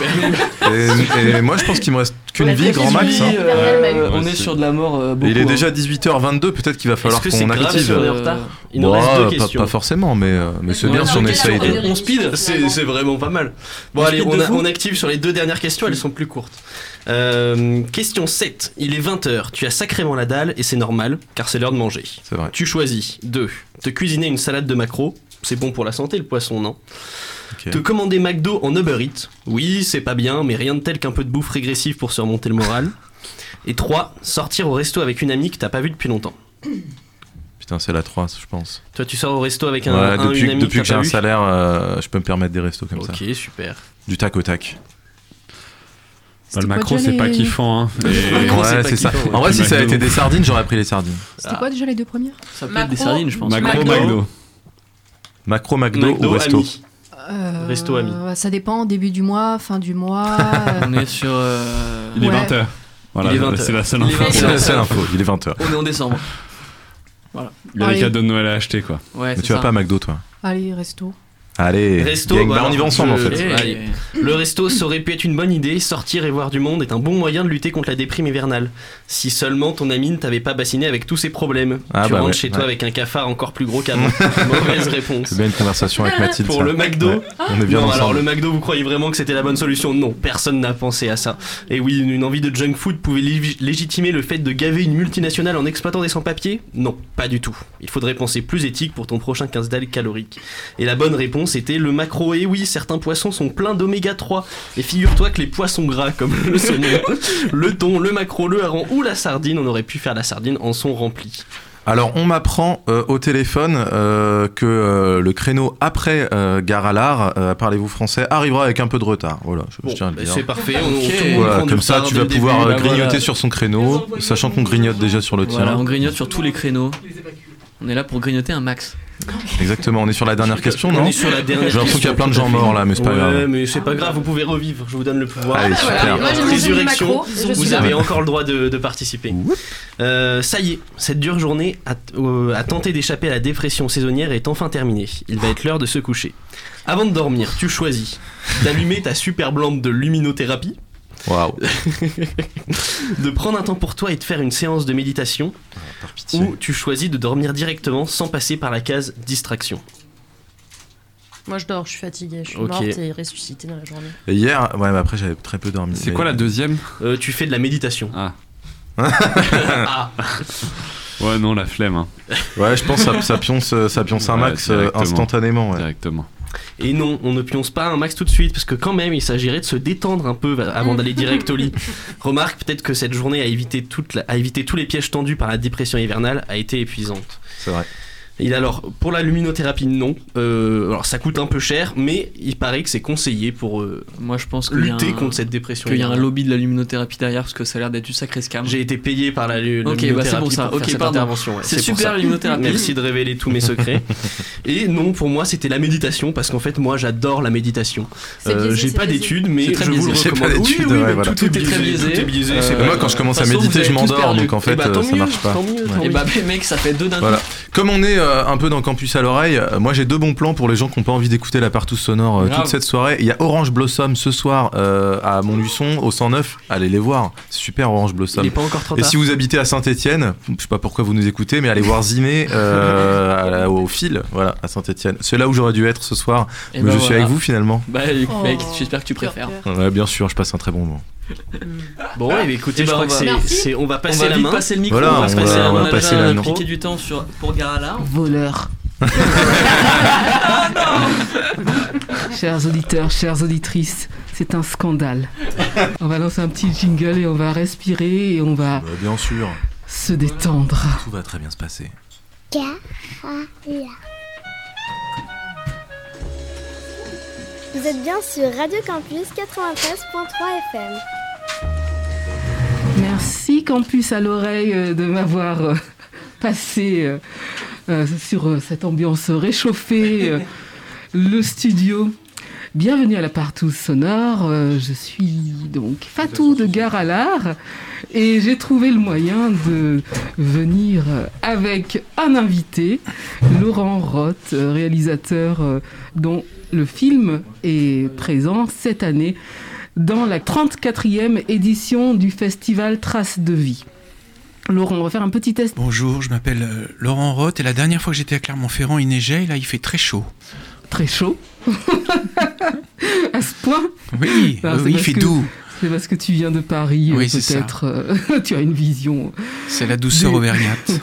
Et moi, je pense qu'il me reste qu'une Ouais, vie, grand max. Hein. On est sur de la mort beaucoup. Et il est hein. déjà 18h22, peut-être qu'il va falloir Est-ce que c'est qu'on grave active. si on est en retard Il nous Bon, reste deux pas, questions. pas forcément, mais c'est Ouais, bien si on ok, essaye de. on speed. C'est vraiment pas mal. Bon, On allez, speed de fou. on active sur les deux dernières questions, elles sont plus courtes. Question 7. Il est 20h, tu as sacrément la dalle et c'est normal, car c'est l'heure de manger. C'est vrai. Tu choisis 2. Te cuisiner une salade de maquereau, c'est bon pour la santé le poisson, non? Ok. Te commander McDo en Uber Eats, oui, c'est pas bien, mais rien de tel qu'un peu de bouffe régressive pour se remonter le moral. Et 3. Sortir au resto avec une amie que t'as pas vue depuis longtemps. Putain, c'est la 3, je pense. Toi, tu sors au resto avec Ouais, depuis une amie depuis que que j'ai t'as un pas vue? salaire, je peux me permettre des restos comme ça. Ok, super. Du tac au tac. Bah, le quoi macro, déjà c'est pas les- kiffant. Hein. Macro, c'est Ouais, pas c'est ça. kiffant, ouais. En vrai, si ça avait McDo. été des sardines, j'aurais pris les sardines. C'était quoi déjà les deux premières? Ça peut être des Macro. sardines, je pense. Macro, McDo. McDo. Macro, McDo, ou resto. ami. Resto ami. Ça dépend, début du mois, fin du mois. On est sur. Il est Ouais. 20h. Voilà, Il est 20h. c'est la seule Il est info. 20h. C'est la seule info, il est 20h. On est en décembre. Il y a des Allez. cadeaux de Noël à acheter, quoi. Ouais, Mais c'est tu vas ça. pas à McDo, toi. Allez, resto. Allez, Resto, gang, bah bah, on y va alors, ensemble en je- fait. Et- Allez. Le resto, ça aurait pu être une bonne idée. Sortir et voir du monde est un bon moyen de lutter contre la déprime hivernale. Si seulement ton ami ne t'avait pas bassiné avec tous ses problèmes. Ah Tu bah rentres ouais, chez toi ouais. avec un cafard encore plus gros qu'avant. Mauvaise réponse. C'est bien une conversation avec Mathilde. Pour ça. le McDo, Ouais, on est bien non, ensemble. alors le McDo, vous croyez vraiment que c'était la bonne solution? Non, personne n'a pensé à ça. Et oui, une envie de junk food pouvait légitimer le fait de gaver une multinationale en exploitant des sans-papiers? Non, pas du tout. Il faudrait penser plus éthique pour ton prochain 15 dalles calorique. Et la bonne réponse était le maquereau. Et oui, certains poissons sont pleins d'oméga 3. Et figure-toi que les poissons gras comme le saumon, le thon, le maquereau, le hareng ou la sardine, on aurait pu faire la sardine, en sont remplis. Alors, on m'apprend au téléphone que le créneau après Gare à l'Art, Parlez-vous français, arrivera avec un peu de retard. Voilà, je Bon, tiens à le bah, dire. c'est parfait. On, Ok. tout le monde Voilà, prend du comme ça, retard tu dès vas le pouvoir début. Bah, grignoter voilà. sur son créneau, sachant qu'on grignote déjà sur le tien. Voilà, on grignote sur tous les créneaux. On est là pour grignoter un max. Exactement, on est sur la dernière question, On non? est sur la dernière J'ai l'impression qu'il y a plein de gens morts là, mais c'est pas Ouais, grave. mais c'est pas grave, vous pouvez revivre, je vous donne le pouvoir. Allez, super. Moi, j'ai mangé du Résurrection, maquereau, je suis vous là. avez encore le droit de participer. Ça y est, cette dure journée à tenter d'échapper à la dépression saisonnière est enfin terminée. Il va être l'heure de se coucher. Avant de dormir, tu choisis d'allumer ta superbe lampe de luminothérapie, Waouh. de prendre un temps pour toi et de faire une séance de méditation, Par pitié. ou tu choisis de dormir directement sans passer par la case distraction. Moi je dors, je suis fatiguée, je suis Ok. morte et ressuscitée dans la journée. Et hier, ouais, mais après j'avais très peu dormi. C'est quoi la deuxième? Tu fais de la méditation. Ah. Ah. Ouais, non, la flemme. Hein. Ouais, je pense que ça pionce un Ouais, max directement. instantanément. Ouais. Directement. Et non, on ne pionce pas un max tout de suite, parce que quand même, il s'agirait de se détendre un peu avant d'aller direct au lit. Remarque peut-être que cette journée à éviter tous les pièges tendus par la dépression hivernale a été épuisante. C'est vrai. Et alors, pour la luminothérapie, non. Alors, ça coûte un peu cher, mais il paraît que c'est conseillé pour Moi, je pense qu'il y a lutter contre cette dépression. qu'il y a un hivernale. lobby de la luminothérapie derrière, parce que ça a l'air d'être du sacré scam. J'ai été payé par la Ok, luminothérapie bah c'est bon ça. pour faire Ok, cette pardon. intervention. Ouais, C'est pour super ça. la luminothérapie. Merci de révéler tous mes secrets. Et non, pour moi, c'était la méditation, parce qu'en fait, moi, j'adore la méditation. C'est biaisé, J'ai c'est pas biaisé. d'études, mais C'est très je vous le biaisé. J'ai pas recommande. d'études, Oui, ouais, mais voilà. tout est Tout est très biaisé. Tout est biaisé. Euh, c'est Moi, vrai. quand je commence à De toute façon, méditer, vous je avez tous m'endors, perdu. donc en fait, Eh bah, tant ça mieux, marche pas. tant mieux, tant Ouais. Et mieux. bah, mec, ça fait 2 d'un coup. Voilà. Comme on est un peu dans Campus à l'oreille, moi j'ai 2 bons plans pour les gens qui n'ont pas envie d'écouter la partouze sonore Grave. toute cette soirée. Il y a Orange Blossom ce soir à Montluçon au 109. Allez les voir, c'est super Orange Blossom. Il est pas encore trop Et tard. si vous habitez à Saint-Etienne, je sais pas pourquoi vous nous écoutez, mais allez voir Zimé au fil, voilà, à Saint-Etienne. C'est là où j'aurais dû être ce soir, Et mais bah, je suis voilà. avec vous finalement. Bah, Oh, mec, j'espère que tu préfères. Ouais, bien sûr, je passe un très bon moment. Bon, et écoutez, Eh je ben, crois on que va- on va On passer va la vite main. passer le micro, Voilà, on va se on passer va- la on main. va On a passer déjà la main. piqué du temps pour Garala. Voleur. Chers auditeurs, chères auditrices, c'est un scandale. On va lancer un petit jingle et on va respirer et on va Bien sûr, se détendre. tout va très bien se passer. Vous êtes bien sur Radio Campus 93.3 FM. Merci Campus à l'oreille de m'avoir passé sur cette ambiance réchauffée, le studio. Bienvenue à la partouze sonore, je suis donc Fatou de Gare à l'Art et j'ai trouvé le moyen de venir avec un invité, Laurent Roth, réalisateur dont le film est présent cette année dans la 34e édition du festival Traces de vie. Laurent, on va faire un petit test. Bonjour, je m'appelle Laurent Roth et la dernière fois que j'étais à Clermont-Ferrand, il neigeait et là il fait très chaud. Très chaud. À ce point? Oui, Alors, oui, il fait doux. C'est parce que tu viens de Paris, Oui, c'est ça. peut-être. Tu as une vision. C'est la douceur auvergnate.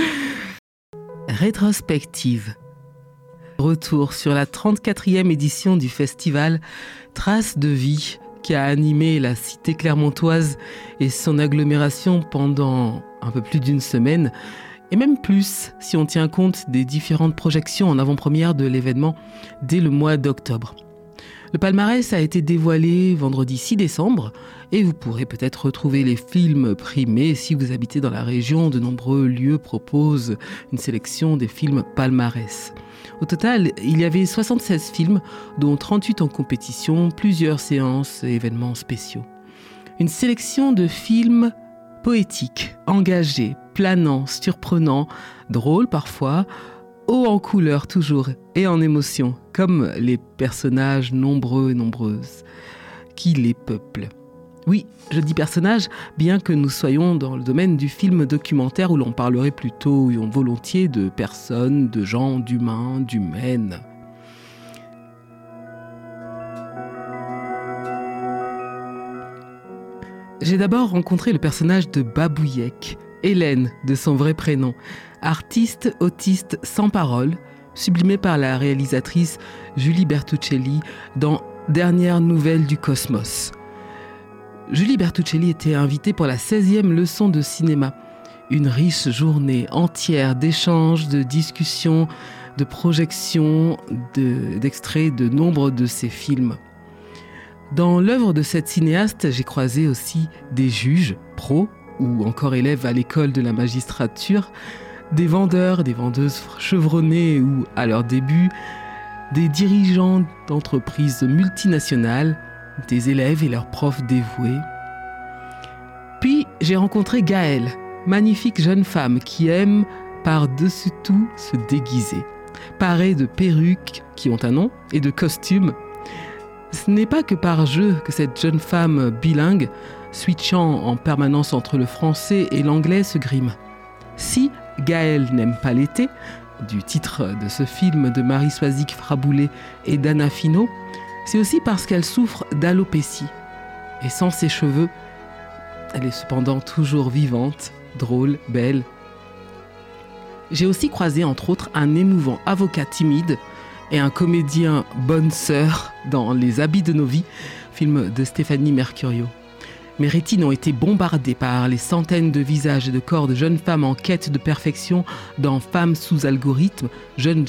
Rétrospective. Retour sur la 34e édition du festival Traces de vie qui a animé la cité clermontoise et son agglomération pendant un peu plus d'une semaine. Et même plus, si on tient compte des différentes projections en avant-première de l'événement dès le mois d'octobre. Le palmarès a été dévoilé vendredi 6 décembre et vous pourrez peut-être retrouver les films primés si vous habitez dans la région. De nombreux lieux proposent une sélection des films palmarès. Au total, il y avait 76 films, dont 38 en compétition, plusieurs séances et événements spéciaux. Une sélection de films poétiques, engagés, planants, surprenants, drôles parfois, haut en couleur toujours et en émotion, comme les personnages nombreux et nombreuses qui les peuplent. Oui, je dis personnages, bien que nous soyons dans le domaine du film documentaire où l'on parlerait plutôt volontiers de personnes, de gens, d'humains, d'humaines. J'ai d'abord rencontré le personnage de Babouyek, Hélène de son vrai prénom, artiste autiste sans parole, sublimée par la réalisatrice Julie Bertuccelli dans Dernière nouvelle du cosmos. Julie Bertuccelli était invitée pour la 16e leçon de cinéma. Une riche journée entière d'échanges, de discussions, de projections, d'extraits de nombre de ses films. Dans l'œuvre de cette cinéaste, j'ai croisé aussi des juges, pros ou encore élèves à l'école de la magistrature, des vendeurs, des vendeuses chevronnés ou, à leur début, des dirigeants d'entreprises multinationales, des élèves et leurs profs dévoués. Puis j'ai rencontré Gaëlle, magnifique jeune femme qui aime par-dessus tout se déguiser, parée de perruques qui ont un nom et de costumes. Ce n'est pas que par jeu que cette jeune femme bilingue, switchant en permanence entre le français et l'anglais, se grime. Si Gaëlle n'aime pas l'été, du titre de ce film de Marie Soisic Fraboulet et d'Anna Finot, c'est aussi parce qu'elle souffre d'alopécie. Et sans ses cheveux, elle est cependant toujours vivante, drôle, belle. J'ai aussi croisé entre autres un émouvant avocat timide et un comédien bonne sœur dans Les habits de nos vies, film de Stéphanie Mercurio. Mes rétines ont été bombardées par les centaines de visages et de corps de jeunes femmes en quête de perfection dans Femmes sous algorithme, jeune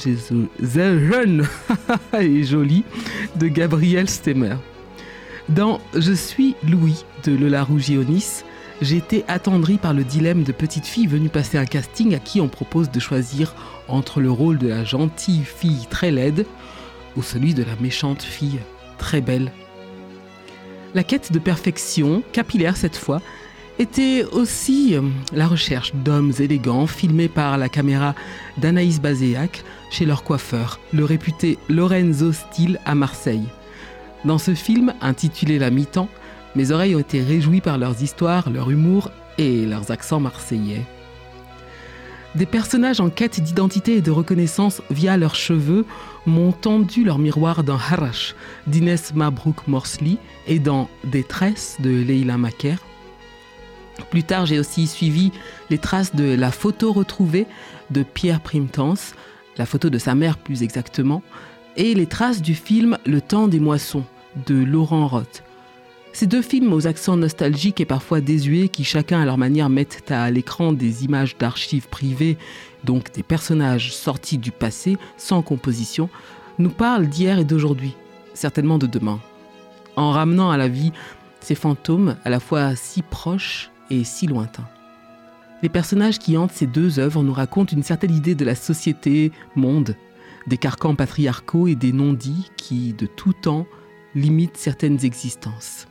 et jolie, de Gabrielle Stemmer. Dans Je suis Louis de Lola Rougionis, j'ai été attendrie par le dilemme de petite fille venue passer un casting à qui on propose de choisir entre le rôle de la gentille fille très laide ou celui de la méchante fille très belle. La quête de perfection, capillaire cette fois, était aussi la recherche d'hommes élégants filmés par la caméra d'Anaïs Bazéac chez leur coiffeur, le réputé Lorenzo Style à Marseille. Dans ce film, intitulé La mi-temps, mes oreilles ont été réjouies par leurs histoires, leur humour et leurs accents marseillais. Des personnages en quête d'identité et de reconnaissance via leurs cheveux m'ont tendu leur miroir dans Harash d'Inès Mabrouk Morsli et dans Détresse de Leila Maker. Plus tard, j'ai aussi suivi les traces de La photo retrouvée de Pierre Primtens, la photo de sa mère plus exactement, et les traces du film Le temps des moissons de Laurent Roth. Ces deux films aux accents nostalgiques et parfois désuets qui chacun à leur manière mettent à l'écran des images d'archives privées, donc des personnages sortis du passé, sans composition, nous parlent d'hier et d'aujourd'hui, certainement de demain. En ramenant à la vie ces fantômes à la fois si proches et si lointains. Les personnages qui hantent ces deux œuvres nous racontent une certaine idée de la société, monde, des carcans patriarcaux et des non-dits qui, de tout temps, limitent certaines existences.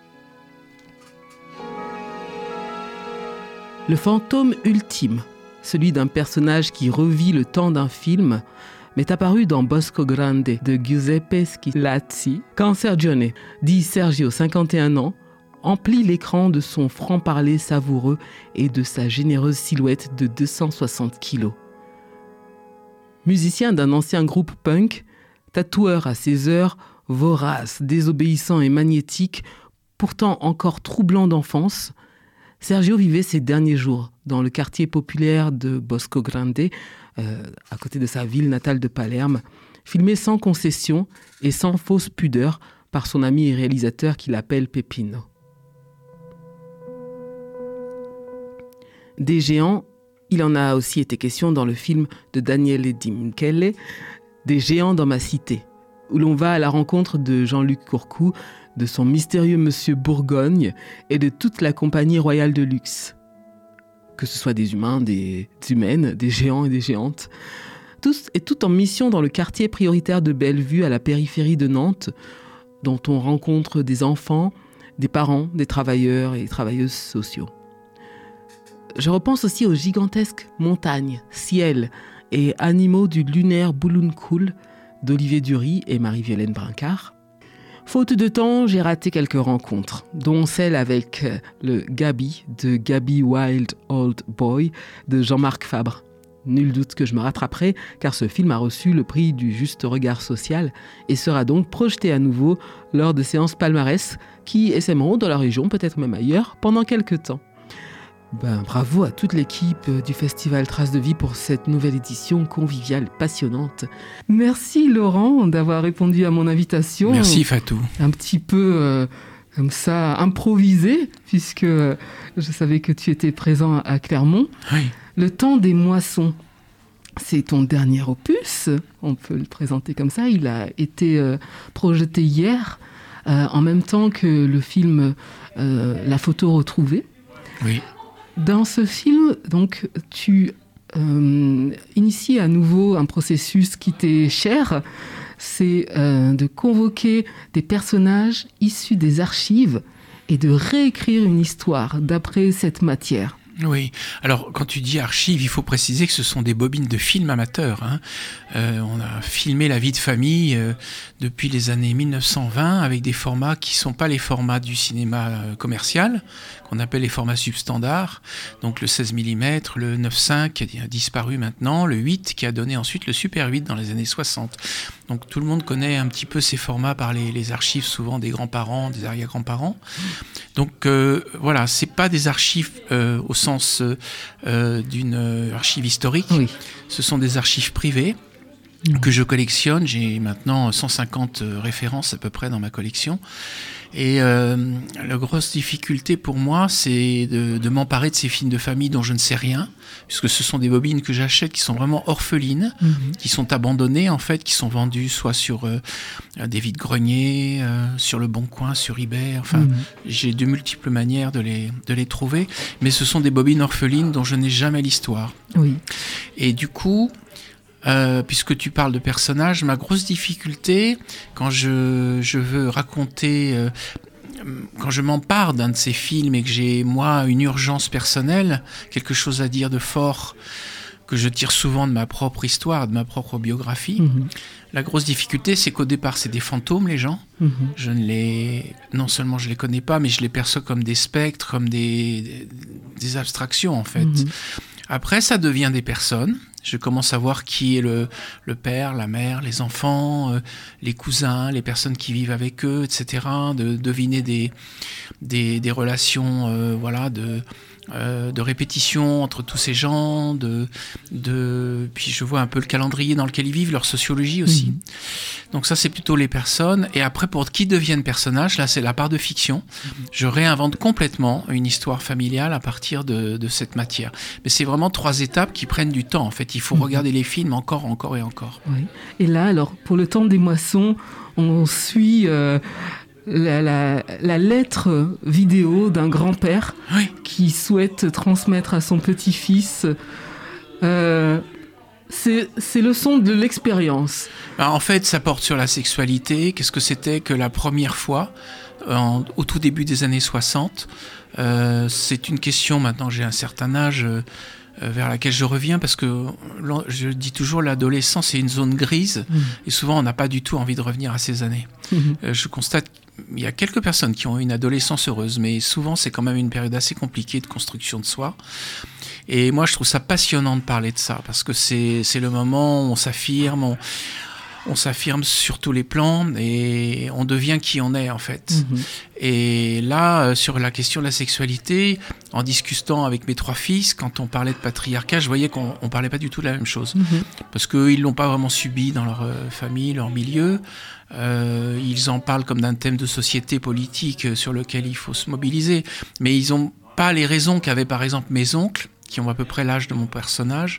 Le fantôme ultime, celui d'un personnage qui revit le temps d'un film, m'est apparu dans Bosco Grande de Giuseppe Schillaci, quand Sergione, dit Sergio, 51 ans, emplit l'écran de son franc-parler savoureux et de sa généreuse silhouette de 260 kilos. Musicien d'un ancien groupe punk, tatoueur à ses heures, vorace, désobéissant et magnétique, pourtant encore troublant d'enfance, Sergio vivait ses derniers jours dans le quartier populaire de Bosco Grande, à côté de sa ville natale de Palerme, filmé sans concession et sans fausse pudeur par son ami et réalisateur qu'il appelle Peppino. Des géants, il en a aussi été question dans le film de Daniele Di Michele, Des géants dans ma cité, où l'on va à la rencontre de Jean-Luc Courcou, de son mystérieux monsieur Bourgogne et de toute la compagnie royale de luxe. Que ce soit des humains, des humaines, des géants et des géantes. Tous et tout en mission dans le quartier prioritaire de Bellevue à la périphérie de Nantes, dont on rencontre des enfants, des parents, des travailleurs et travailleuses sociaux. Je repense aussi aux gigantesques montagnes, ciels et animaux du lunaire Boulogne-Cool d'Olivier Dury et Marie-Violaine Brincart. Faute de temps, j'ai raté quelques rencontres, dont celle avec le Gabi de Gabi Wild Old Boy de Jean-Marc Fabre. Nul doute que je me rattraperai, car ce film a reçu le prix du Juste Regard Social et sera donc projeté à nouveau lors de séances palmarès qui essaimeront dans la région, peut-être même ailleurs, pendant quelques temps. Bravo à toute l'équipe du Festival Traces de Vie pour cette nouvelle édition conviviale, passionnante. Merci Laurent d'avoir répondu à mon invitation. Merci Fatou. Un petit peu comme ça, improvisé, puisque je savais que tu étais présent à Clermont. Oui. Le temps des moissons, c'est ton dernier opus, on peut le présenter comme ça. Il a été projeté hier, en même temps que le film La photo retrouvée. Oui. Dans ce film, donc, tu inities à nouveau un processus qui t'est cher, c'est de convoquer des personnages issus des archives et de réécrire une histoire d'après cette matière. Oui, alors quand tu dis archives, il faut préciser que ce sont des bobines de films amateurs. Hein. On a filmé la vie de famille depuis les années 1920 avec des formats qui ne sont pas les formats du cinéma commercial, qu'on appelle les formats substandards. Donc le 16 mm, le 9.5 qui a disparu maintenant, le 8 qui a donné ensuite le Super 8 dans les années 60. Donc tout le monde connaît un petit peu ces formats par les archives souvent des grands-parents, des arrière-grands-parents. Donc voilà, c'est pas des archives au sens d'une archive historique. Oui. Ce sont des archives privées que je collectionne. J'ai maintenant 150 références à peu près dans ma collection. Et la grosse difficulté pour moi, c'est de m'emparer de ces films de famille dont je ne sais rien, puisque ce sont des bobines que j'achète qui sont vraiment orphelines, qui sont abandonnées en fait, qui sont vendues soit sur des vides-greniers, sur le Bon Coin, sur eBay. Enfin, j'ai de multiples manières de les trouver, mais ce sont des bobines orphelines dont je n'ai jamais l'histoire. Oui. Et du coup, puisque tu parles de personnages, ma grosse difficulté quand je veux raconter, quand je m'empare d'un de ces films et que j'ai moi une urgence personnelle, quelque chose à dire de fort que je tire souvent de ma propre histoire, de ma propre biographie, la grosse difficulté c'est qu'au départ c'est des fantômes les gens, non seulement je les connais pas mais je les perçois comme des spectres, comme des abstractions en fait. Après ça devient des personnes. Je commence à voir qui est le père, la mère, les enfants, les cousins, les personnes qui vivent avec eux, etc. De deviner des relations, voilà, de répétition entre tous ces gens. Puis je vois un peu le calendrier dans lequel ils vivent, leur sociologie aussi. Donc ça, c'est plutôt les personnes. Et après, pour qui deviennent personnages, là, c'est la part de fiction. Je réinvente complètement une histoire familiale à partir de cette matière. Mais c'est vraiment 3 étapes qui prennent du temps, en fait. Il faut regarder les films encore et encore. Oui. Et là, alors, pour le temps des moissons, on suit la lettre vidéo d'un grand-père qui souhaite transmettre à son petit-fils ces leçons de l'expérience. En fait, ça porte sur la sexualité. Qu'est-ce que c'était que la première fois, au tout début des années 60 c'est une question, maintenant j'ai un certain âge, vers laquelle je reviens, parce que je dis toujours l'adolescence est une zone grise, et souvent on n'a pas du tout envie de revenir à ces années. Je constate qu'il y a quelques personnes qui ont une adolescence heureuse, mais souvent c'est quand même une période assez compliquée de construction de soi. Et moi je trouve ça passionnant de parler de ça, parce que c'est le moment où on s'affirme, on s'affirme sur tous les plans et on devient qui on est en fait. Et là, sur la question de la sexualité, en discutant avec mes 3 fils, quand on parlait de patriarcat, je voyais qu'on parlait pas du tout de la même chose. Parce qu'ils l'ont pas vraiment subi dans leur famille, leur milieu. Ils en parlent comme d'un thème de société politique sur lequel il faut se mobiliser. Mais ils ont pas les raisons qu'avaient par exemple mes oncles, qui ont à peu près l'âge de mon personnage,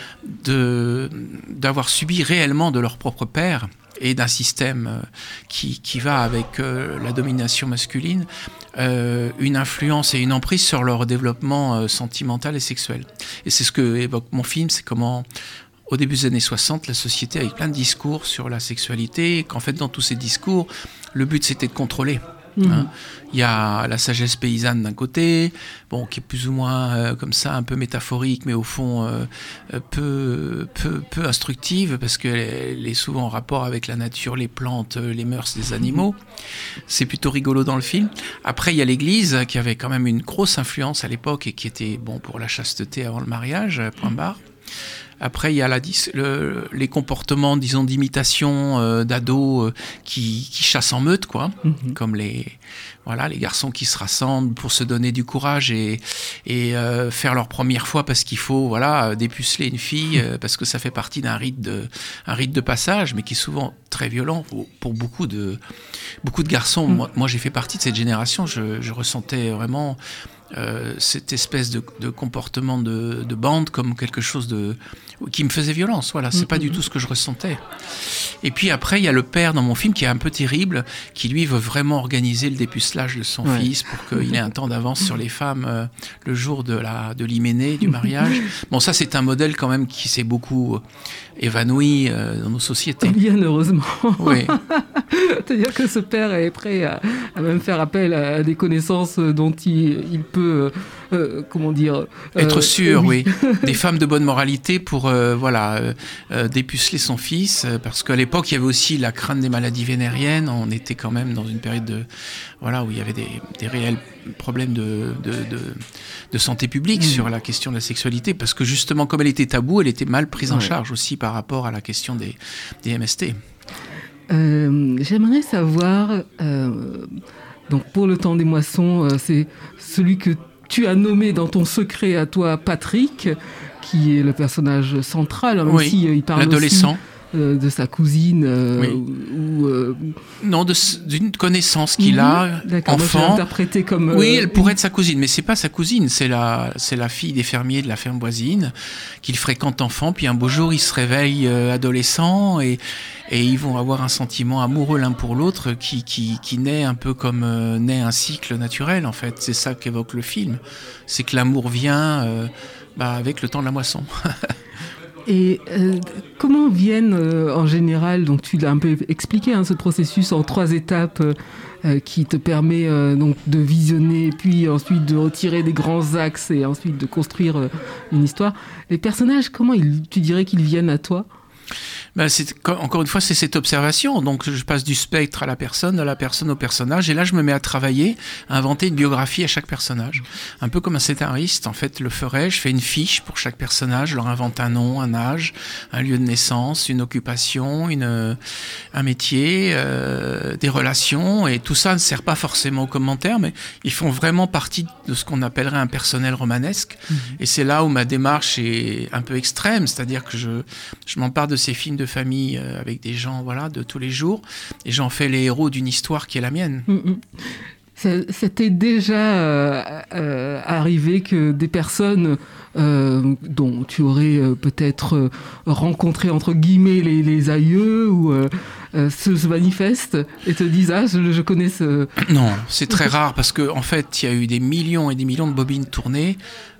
d'avoir subi réellement de leur propre père et d'un système qui va avec la domination masculine, une influence et une emprise sur leur développement sentimental et sexuel. Et c'est ce que évoque mon film, c'est comment, au début des années 60, la société avait plein de discours sur la sexualité, et qu'en fait, dans tous ces discours, le but c'était de contrôler. Il y a la sagesse paysanne d'un côté, bon, qui est plus ou moins comme ça, un peu métaphorique, mais au fond peu instructive, parce qu'elle est souvent en rapport avec la nature, les plantes, les mœurs des animaux. C'est plutôt rigolo dans le film. Après, il y a l'Église, qui avait quand même une grosse influence à l'époque et qui était bon pour la chasteté avant le mariage, point barre. Après, il y a les comportements, disons, d'imitation d'ados qui chassent en meute, quoi, comme les garçons qui se rassemblent pour se donner du courage et faire leur première fois parce qu'il faut, dépuceler une fille parce que ça fait partie d'un rite de passage, mais qui est souvent très violent pour beaucoup de garçons. Moi, j'ai fait partie de cette génération. Je ressentais vraiment cette espèce de comportement de bande comme quelque chose qui me faisait violence. Voilà, c'est pas du tout ce que je ressentais. Et puis après, il y a le père dans mon film qui est un peu terrible, qui lui veut vraiment organiser le dépucelage de son fils pour qu'il ait un temps d'avance sur les femmes le jour de l'hyménée, du mariage. Bon, ça c'est un modèle quand même qui s'est beaucoup évanoui dans nos sociétés. Bien heureusement. Oui. C'est-à-dire que ce père est prêt à même faire appel à des connaissances dont il peut comment dire... Être sûr, oui. Des femmes de bonne moralité pour dépuceler son fils, parce qu'à l'époque, il y avait aussi la crainte des maladies vénériennes. On était quand même dans une période où il y avait des réels problèmes de santé publique sur la question de la sexualité, parce que justement, comme elle était taboue, elle était mal prise en charge aussi par rapport à la question des MST. J'aimerais savoir, donc pour le temps des moissons, c'est celui que tu as nommé dans ton secret à toi, Patrick, qui est le personnage central, même si il parle l'adolescent. Aussi de sa cousine non, d'une connaissance qu'il a, enfant. Interprété comme oui, elle pourrait être sa cousine, mais c'est pas sa cousine, c'est la fille des fermiers de la ferme voisine qu'il fréquente enfant, puis un beau jour il se réveille adolescent et ils vont avoir un sentiment amoureux l'un pour l'autre qui naît un peu comme naît un cycle naturel en fait. C'est ça qu'évoque le film, c'est que l'amour vient avec le temps de la moisson. Et comment viennent en général, donc tu l'as un peu expliqué, ce processus en 3 étapes qui te permet donc de visionner, puis ensuite de retirer des grands axes et ensuite de construire une histoire. Les personnages, comment tu dirais qu'ils viennent à toi ? Encore une fois, c'est cette observation. Donc, je passe du spectre à la personne, de la personne au personnage. Et là, je me mets à travailler, à inventer une biographie à chaque personnage. Un peu comme un scénariste, en fait, le ferait. Je fais une fiche pour chaque personnage. Je leur invente un nom, un âge, un lieu de naissance, une occupation, un métier, des relations. Et tout ça ne sert pas forcément aux commentaires, mais ils font vraiment partie de ce qu'on appellerait un personnel romanesque. Et c'est là où ma démarche est un peu extrême. C'est-à-dire que je m'empare de ces films de famille avec des gens de tous les jours et j'en fais les héros d'une histoire qui est la mienne. Ça t'est déjà arrivé que des personnes dont tu aurais peut-être rencontré entre guillemets les aïeux ou se manifestent et te disent je connais ce... Non, c'est très rare parce qu'en fait il y a eu des millions et des millions de bobines tournées.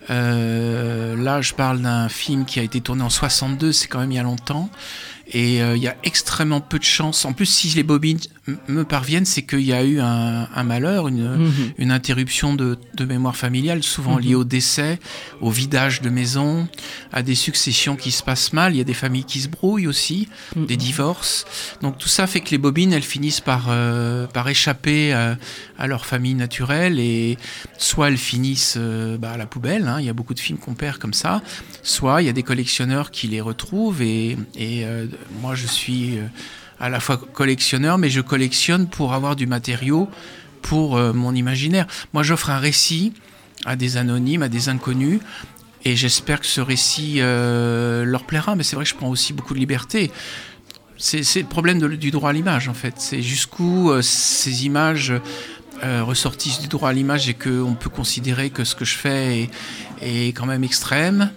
Là je parle d'un film qui a été tourné en 62, c'est quand même il y a longtemps. Et il y a extrêmement peu de chances. En plus, si les bobines me parviennent, c'est qu'il y a eu un malheur, une interruption de mémoire familiale, souvent liée au décès, au vidage de maison, à des successions qui se passent mal. Il y a des familles qui se brouillent aussi, des divorces. Donc tout ça fait que les bobines, elles finissent par échapper à leur famille naturelle et soit elles finissent à la poubelle. Il y a beaucoup de films qu'on perd comme ça. Soit il y a des collectionneurs qui les retrouvent et moi je suis à la fois collectionneur, mais je collectionne pour avoir du matériau pour mon imaginaire. Moi j'offre un récit à des anonymes, à des inconnus, et j'espère que ce récit leur plaira, mais c'est vrai que je prends aussi beaucoup de liberté. C'est le problème du droit à l'image en fait, c'est jusqu'où ces images ressortissent du droit à l'image et qu'on peut considérer que ce que je fais est quand même extrême.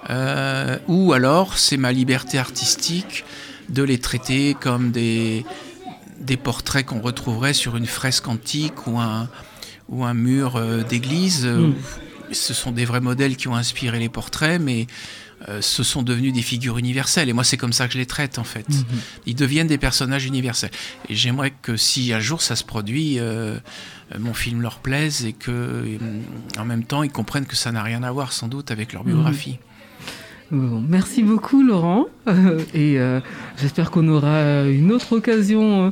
Ou alors c'est ma liberté artistique de les traiter comme des portraits qu'on retrouverait sur une fresque antique ou un mur d'église. Ce sont des vrais modèles qui ont inspiré les portraits, mais ce sont devenus des figures universelles. Et moi, c'est comme ça que je les traite, en fait. Ils deviennent des personnages universels. Et j'aimerais que si un jour ça se produit, mon film leur plaise et que, en même temps, ils comprennent que ça n'a rien à voir, sans doute, avec leur biographie. Bon, merci beaucoup Laurent et j'espère qu'on aura une autre occasion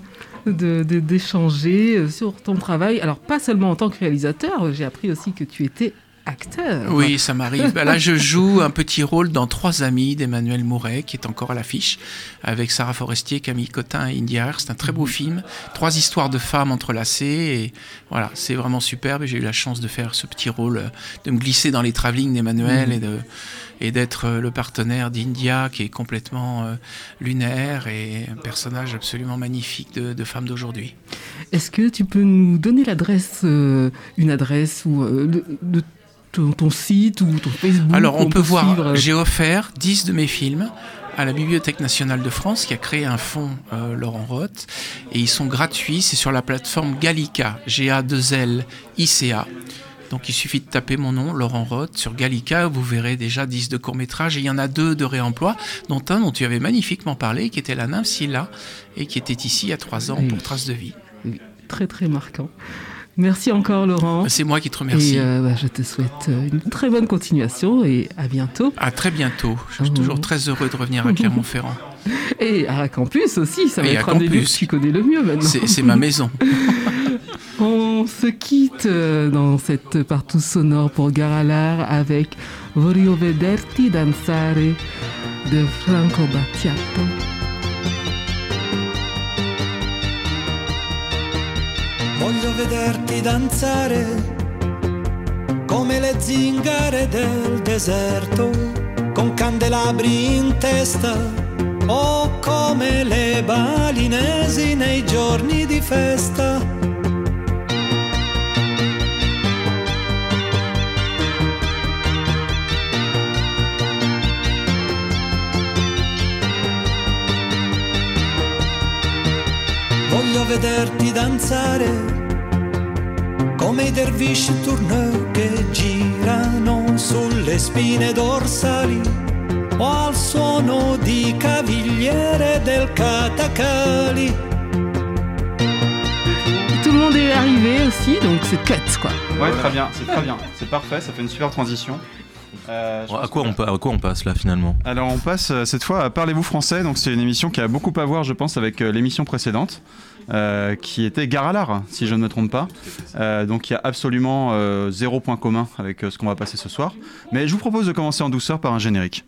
d'échanger sur ton travail. Alors pas seulement en tant que réalisateur, j'ai appris aussi que tu étais acteur. Oui, ça m'arrive. Là, je joue un petit rôle dans 3 amis d'Emmanuel Mouret, qui est encore à l'affiche, avec Sarah Forestier, Camille Cotin et India Air. C'est un très beau film. 3 histoires de femmes entrelacées. Et voilà, c'est vraiment superbe. Et j'ai eu la chance de faire ce petit rôle, de me glisser dans les travelling d'Emmanuel et d'être le partenaire d'India, qui est complètement lunaire et un personnage absolument magnifique de femme d'aujourd'hui. Est-ce que tu peux nous donner l'adresse, une adresse ou de ton site ou ton Facebook? Alors on peut voir, j'ai offert 10 de mes films à la Bibliothèque nationale de France qui a créé un fonds Laurent Roth et ils sont gratuits, c'est sur la plateforme Gallica, G-A-2-L-I-C-A. Donc il suffit de taper mon nom, Laurent Roth, sur Gallica, vous verrez déjà 10 de courts-métrages et il y en a 2 de réemploi, dont un dont tu avais magnifiquement parlé, qui était La Nymphe Scylla et qui était ici il y a 3 ans pour Traces de vie. Oui, très très marquant. Merci encore, Laurent. C'est moi qui te remercie. Et je te souhaite une très bonne continuation et à bientôt. À très bientôt. Je suis toujours très heureux de revenir à Clermont-Ferrand. Et à Campus aussi, ça va être un des lieux que tu connais le mieux maintenant. C'est ma maison. On se quitte dans cette partout sonore pour Garalar avec Voglio vederti danzare de Franco Battiato. Voglio vederti danzare come le zingare del deserto, con candelabri in testa o come le balinesi nei giorni di festa. Voglio vederti danzare come i dervisci tourneux che girano sulle spine dorsali o al suono di cavigliere del Katakali. Tout le monde est arrivé aussi, donc c'est cut quoi. Ouais, très bien, c'est parfait, ça fait une super transition. À quoi on passe là finalement? Alors on passe cette fois à Parlez-vous français, donc c'est une émission qui a beaucoup à voir je pense avec l'émission précédente qui était Gare à l'art si je ne me trompe pas, donc il y a absolument zéro point commun avec ce qu'on va passer ce soir, mais je vous propose de commencer en douceur par un générique.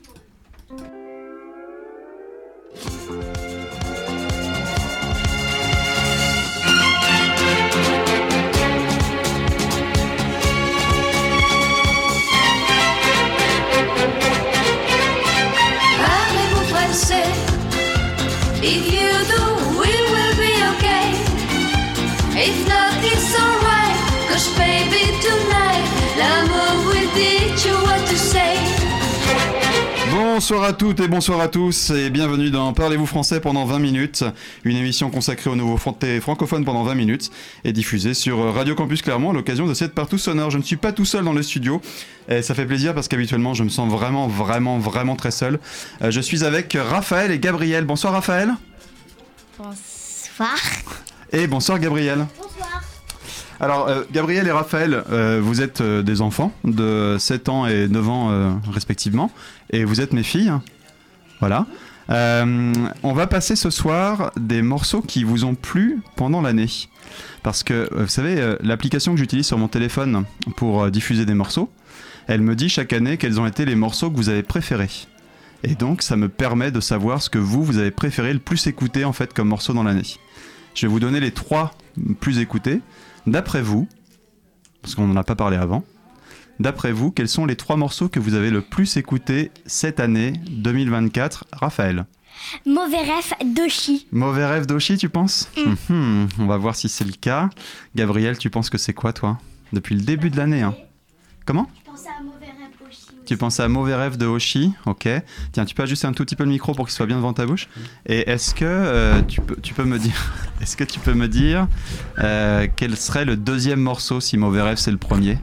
If you do, we will be okay. If not, it's alright. 'Cause baby, tonight, l'amour will teach you what to say. Bonsoir à toutes et bonsoir à tous et bienvenue dans Parlez-vous français pendant 20 minutes, une émission consacrée aux nouveaux francophones pendant 20 minutes et diffusée sur Radio Campus Clermont à l'occasion de cette partout sonore. Je ne suis pas tout seul dans le studio et ça fait plaisir parce qu'habituellement je me sens vraiment très seul. Je suis avec Raphaël et Gabriel. Bonsoir Raphaël. Bonsoir. Et bonsoir Gabriel. Bonsoir. Alors Gabriel et Raphaël, vous êtes des enfants de 7 ans et 9 ans respectivement et vous êtes mes filles. Voilà. On va passer ce soir des morceaux qui vous ont plu pendant l'année. Parce que vous savez, l'application que j'utilise sur mon téléphone pour diffuser des morceaux, elle me dit chaque année quels ont été les morceaux que vous avez préférés. Et donc ça me permet de savoir ce que vous avez préféré le plus écouter en fait comme morceau dans l'année. Je vais vous donner les 3 plus écoutés. D'après vous, parce qu'on n'en a pas parlé avant, d'après vous, quels sont les 3 morceaux que vous avez le plus écoutés cette année 2024, Raphaël? Mauvais rêve d'Oshi. Mauvais rêve d'Oshi, tu penses? On va voir si c'est le cas. Gabriel, tu penses que c'est quoi, toi? Depuis le début de l'année, hein. Comment? Je pensais à Mauvais rêve d'Oshi. Tu pensais à Mauvais rêve de Oshi, ok. Tiens, tu peux ajuster un tout petit peu le micro pour qu'il soit bien devant ta bouche. Et est-ce que tu peux me dire, quel serait le deuxième morceau si Mauvais rêve c'est le premier?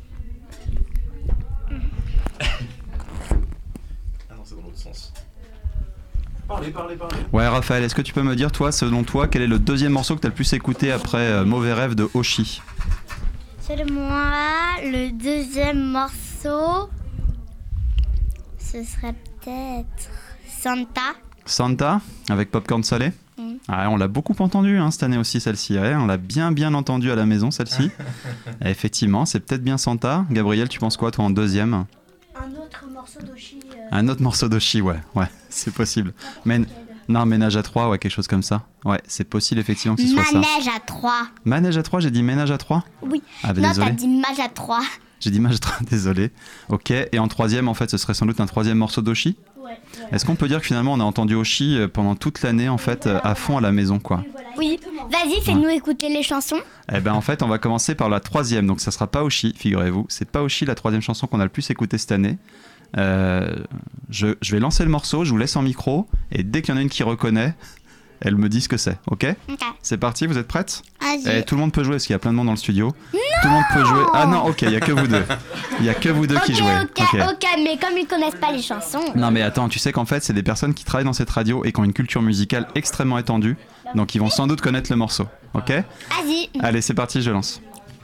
Ah non, c'est dans l'autre sens. Parlez. Ouais, Raphaël, est-ce que tu peux me dire, toi, selon toi, quel est le deuxième morceau que tu as le plus écouté après Mauvais rêve de Oshi? Selon moi, le deuxième morceau, ce serait peut-être Santa. Santa, avec Popcorn Salé. Ah, on l'a beaucoup entendu cette année aussi, celle-ci. Ouais, on l'a bien entendu à la maison, celle-ci. Effectivement, c'est peut-être bien Santa. Gabriel, tu penses quoi, toi, en deuxième? Un autre morceau d'Oshi. Un autre morceau d'Oshi, ouais, c'est possible. Non, Ménage à 3, ouais, quelque chose comme ça. Ouais, c'est possible effectivement que ce soit ça. Manège à 3. Manège à 3, j'ai dit Ménage à 3? Oui. Ah, bah, non, désolé. t'as dit Mage à 3. J'ai dit Mage à 3, désolé. Ok, et en troisième, en fait, ce serait sans doute un troisième morceau d'Oshi? Ouais. Est-ce qu'on peut dire que finalement on a entendu Oshi pendant toute l'année, en fait, à fond à la maison, quoi? Oui, vas-y, fais-nous écouter les chansons. Eh ben en fait, on va commencer par la troisième, donc ça sera pas Oshi, figurez-vous. C'est pas Oshi la troisième chanson qu'on a le plus écoutée cette année. Je vais lancer le morceau, je vous laisse en micro, et dès qu'il y en a une qui reconnaît, elle me dit ce que c'est, ok? C'est parti, vous êtes prêtes? Vas-y. Tout le monde peut jouer, parce qu'il y a plein de monde dans le studio. Tout le monde peut jouer. Ah non, ok, il y a que vous deux. Il y a que vous deux qui jouez. Ok, mais comme ils connaissent pas les chansons. Non mais attends, tu sais qu'en fait, c'est des personnes qui travaillent dans cette radio et qui ont une culture musicale extrêmement étendue, donc ils vont sans doute connaître le morceau, ok? Vas-y. Allez, c'est parti, je lance.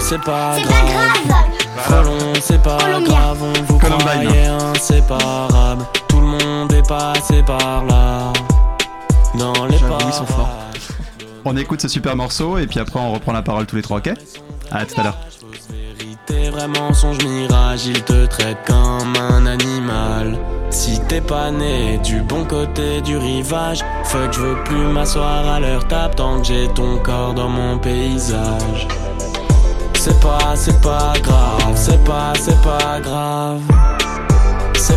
c'est pas grave. Frelon, c'est pas grave, on vous croyait inséparables. Tout le monde est passé par là. Dans les J'avoue, ils sont forts. On écoute ce super morceau et puis après on reprend la parole tous les trois, ok? À tout à l'heure. T'es vraiment songe mirage, il te traite comme un animal. Si t'es pas né du bon côté du rivage, fuck, je veux plus m'asseoir à leur table tant que j'ai ton corps dans mon paysage. C'est pas grave, c'est pas grave. C'est pas grave, c'est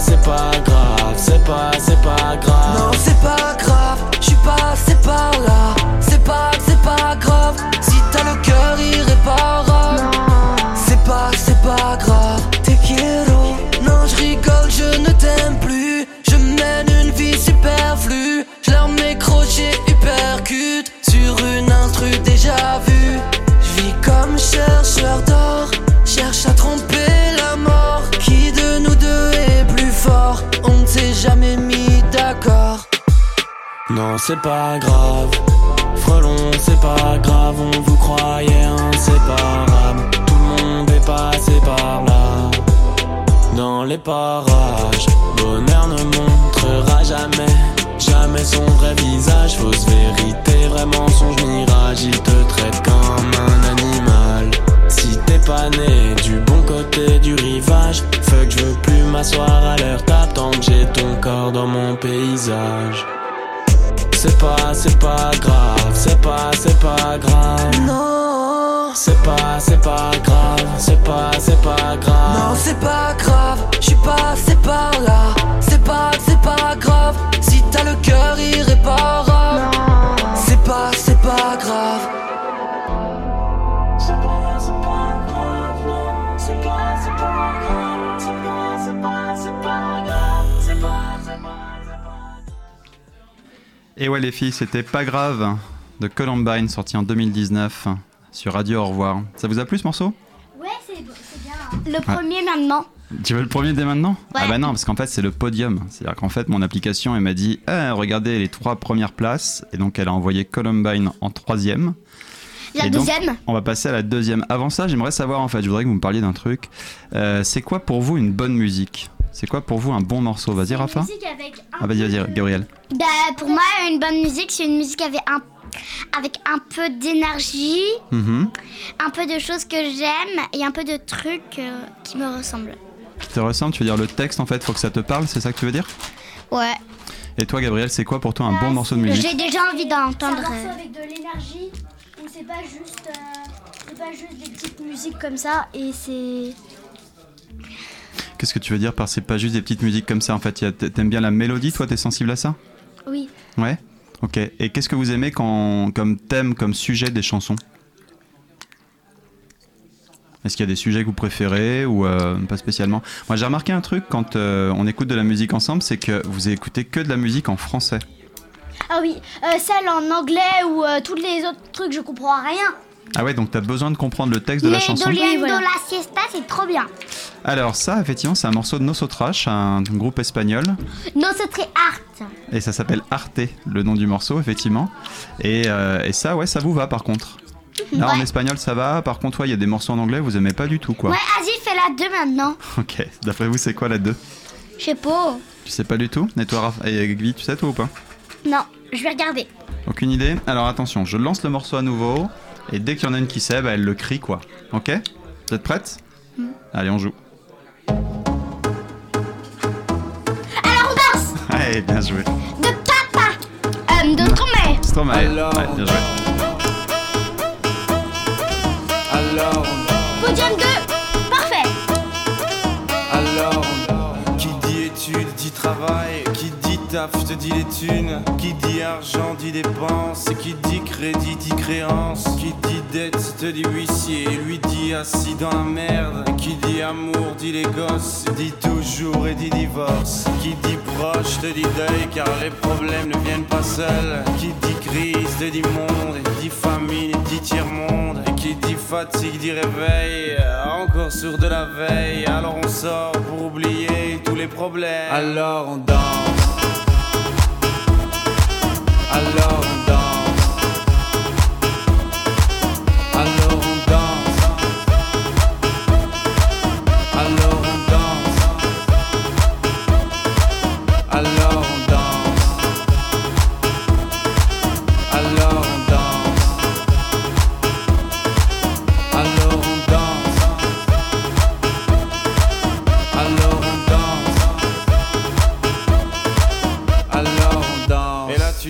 pas grave. Non, c'est pas grave, j'suis passé par là. C'est pas grave, si t'as le cœur irréparable. C'est pas grave, te quiero. Non, j'rigole, je ne t'aime plus. Je mène une vie superflue. J'leur mets crochet hypercute sur une instru déjà vue. J'vis comme chercheur d'or, cherche à tromper la mort. Qui de nous deux est plus fort? On ne s'est jamais mis d'accord. Non, c'est pas grave. Frelon, c'est pas grave, on vous croyait inséparables. Tout le monde est passé par là. Dans les parages, bonheur ne montrera jamais son vrai visage. Fausse vérité, vraiment songe mirage. Il te traite comme un animal. Si t'es pas né du bon côté du rivage, fuck, je veux plus m'asseoir à leur table tant que j'ai ton corps dans mon paysage. C'est pas grave, c'est pas grave. Non, c'est pas grave, c'est pas grave. Non, c'est pas grave, j'suis passé par là. C'est pas grave, si t'as le cœur irréparable. C'est pas grave. C'est pas grave, non. C'est pas grave, c'est pas grave. Et ouais les filles, c'était Pas grave de Columbine, sorti en 2019 sur Radio Au revoir. Ça vous a plu ce morceau? Ouais, c'est bien. Le premier maintenant. Tu veux le premier dès maintenant? Ouais. Ah bah non, parce qu'en fait c'est le podium. C'est-à-dire qu'en fait mon application elle m'a dit regardez les 3 premières places. Et donc elle a envoyé Columbine en 3e. La deuxième? On va passer à la deuxième. Avant ça, j'aimerais savoir en fait, je voudrais que vous me parliez d'un truc. C'est quoi pour vous une bonne musique? C'est quoi pour vous un bon morceau? Vas-y Rafa. Vas-y Gabriel. Bah, pour moi, une bonne musique, c'est une musique avec un peu d'énergie, un peu de choses que j'aime et un peu de trucs qui me ressemblent. Qui te ressemble? Tu veux dire le texte en fait, faut que ça te parle, c'est ça que tu veux dire? Ouais. Et toi Gabriel, c'est quoi pour toi un bon morceau de musique? J'ai déjà envie d'entendre. C'est un morceau avec de l'énergie où c'est pas juste des petites musiques comme ça et c'est... Qu'est-ce que tu veux dire par c'est pas juste des petites musiques comme ça en fait? T'aimes bien la mélodie, toi? T'es sensible à ça? Oui. Ouais. Ok. Et qu'est-ce que vous aimez comme thème, comme sujet des chansons? Est-ce qu'il y a des sujets que vous préférez ou pas spécialement? Moi j'ai remarqué un truc quand on écoute de la musique ensemble, c'est que vous écoutez que de la musique en français. Ah oui, celle en anglais ou tous les autres trucs, je comprends rien. Ah ouais, donc t'as besoin de comprendre le texte de la chanson. Les Doliendo la Siesta, c'est trop bien. Alors ça, effectivement, c'est un morceau de Nosotras, un groupe espagnol. Nosotras Art. Et ça s'appelle Arte, le nom du morceau, effectivement. Et ça, ouais, ça vous va par contre. Là, en espagnol, ça va. Par contre, il y a des morceaux en anglais, vous aimez pas du tout, quoi. Ouais, vas-y, fais la 2 maintenant. Ok, d'après vous, c'est quoi la 2? Je sais pas. Tu sais pas du tout? Et toi, et Gvi, tu sais toi ou pas? Non, je vais regarder. Aucune idée? Alors attention, je lance le morceau à nouveau. Et dès qu'il y en a une qui sait, elle le crie, quoi. Ok? Vous êtes prêtes? Allez, on joue. Alors on danse. Allez, bien joué. De papa. De Stromae. Stromae. Ouais, bien joué. Alors, Podium 2. Parfait. alors, qui dit études dit travail, qui dit taf te dit les thunes, qui dit argent dit dépenses, qui dit crédit dit créance, qui dit dette te dit huissier, lui dit assis dans la merde, qui dit amour dit les gosses, dit toujours et dit divorce, qui dit proche te dit deuil car les problèmes ne viennent pas seuls, qui dit crise te dit monde, dit famine dit tiers-monde, et qui dit fatigue dit réveil, encore sourd de la veille, alors on sort pour oublier tous les problèmes, alors on danse. Alors on danse, alors on danse,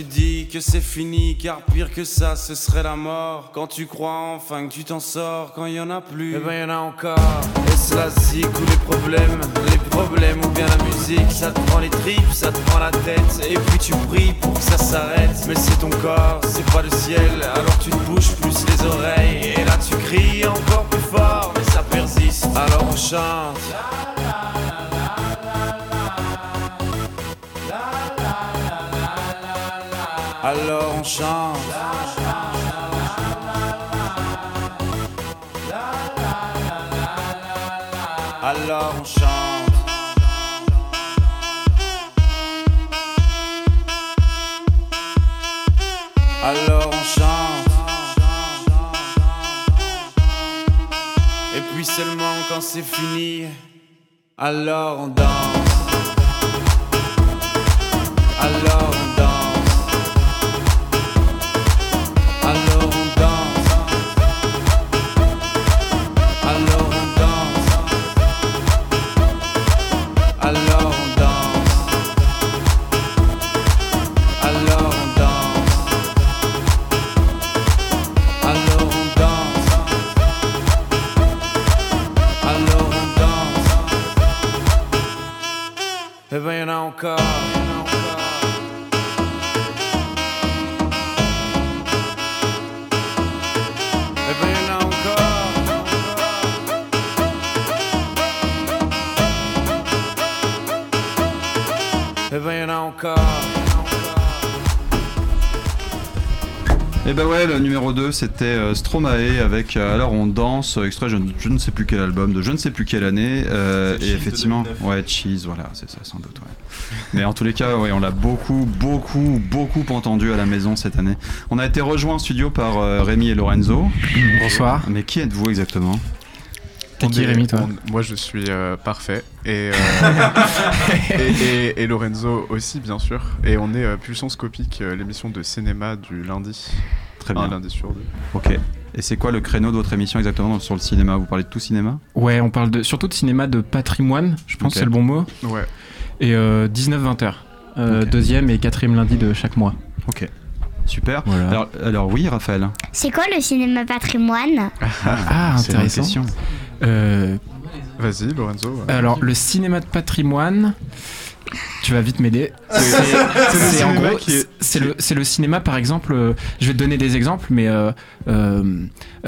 tu dis que c'est fini, car pire que ça ce serait la mort. Quand tu crois enfin que tu t'en sors, quand il y en a plus, eh ben y en a encore. Est-ce la zik ou les problèmes ou bien la musique? Ça te prend les tripes, ça te prend la tête, et puis tu pries pour que ça s'arrête. Mais c'est ton corps, c'est pas le ciel, alors tu te bouges plus les oreilles. Et là tu cries encore plus fort, mais ça persiste, alors on chante. Alors on chante. Alors on chante. Alors on chante. Et puis seulement quand c'est fini, alors on danse. Alors on danse. Alors on danse. Alors on danse. Alors on danse. Alors on danse. Alors on danse. Alors on danse. Eh ben y'en a encore. Eh ben y'en a encore. Et bah ouais, le numéro 2 c'était Stromae avec Alors on danse, extrait je ne sais plus quel album, de je ne sais plus quelle année. Et effectivement, ouais, Cheese, voilà, c'est ça sans doute. Ouais. Mais en tous les cas, ouais, on l'a beaucoup entendu à la maison cette année. On a été rejoint en studio par Rémi et Lorenzo. Bonsoir. Mais qui êtes-vous exactement? T'es qui, Rémi, toi? Moi je suis parfait et Lorenzo aussi bien sûr, et on est Pulsion Scopique, l'émission de cinéma du lundi. Très bien. Un lundi sur deux. Ok. Et c'est quoi le créneau de votre émission exactement sur le cinéma? Vous parlez de tout cinéma? Ouais, on parle surtout de cinéma de patrimoine, je pense que c'est le bon mot. Ouais. Et 19-20h, deuxième et quatrième lundi de chaque mois. Ok. Super. Voilà. Alors oui, Raphaël. C'est quoi le cinéma patrimoine? Ah, intéressant. Vas-y, Lorenzo. Ouais. Alors, le cinéma de patrimoine, tu vas vite m'aider. C'est le cinéma, par exemple. Je vais te donner des exemples, mais donne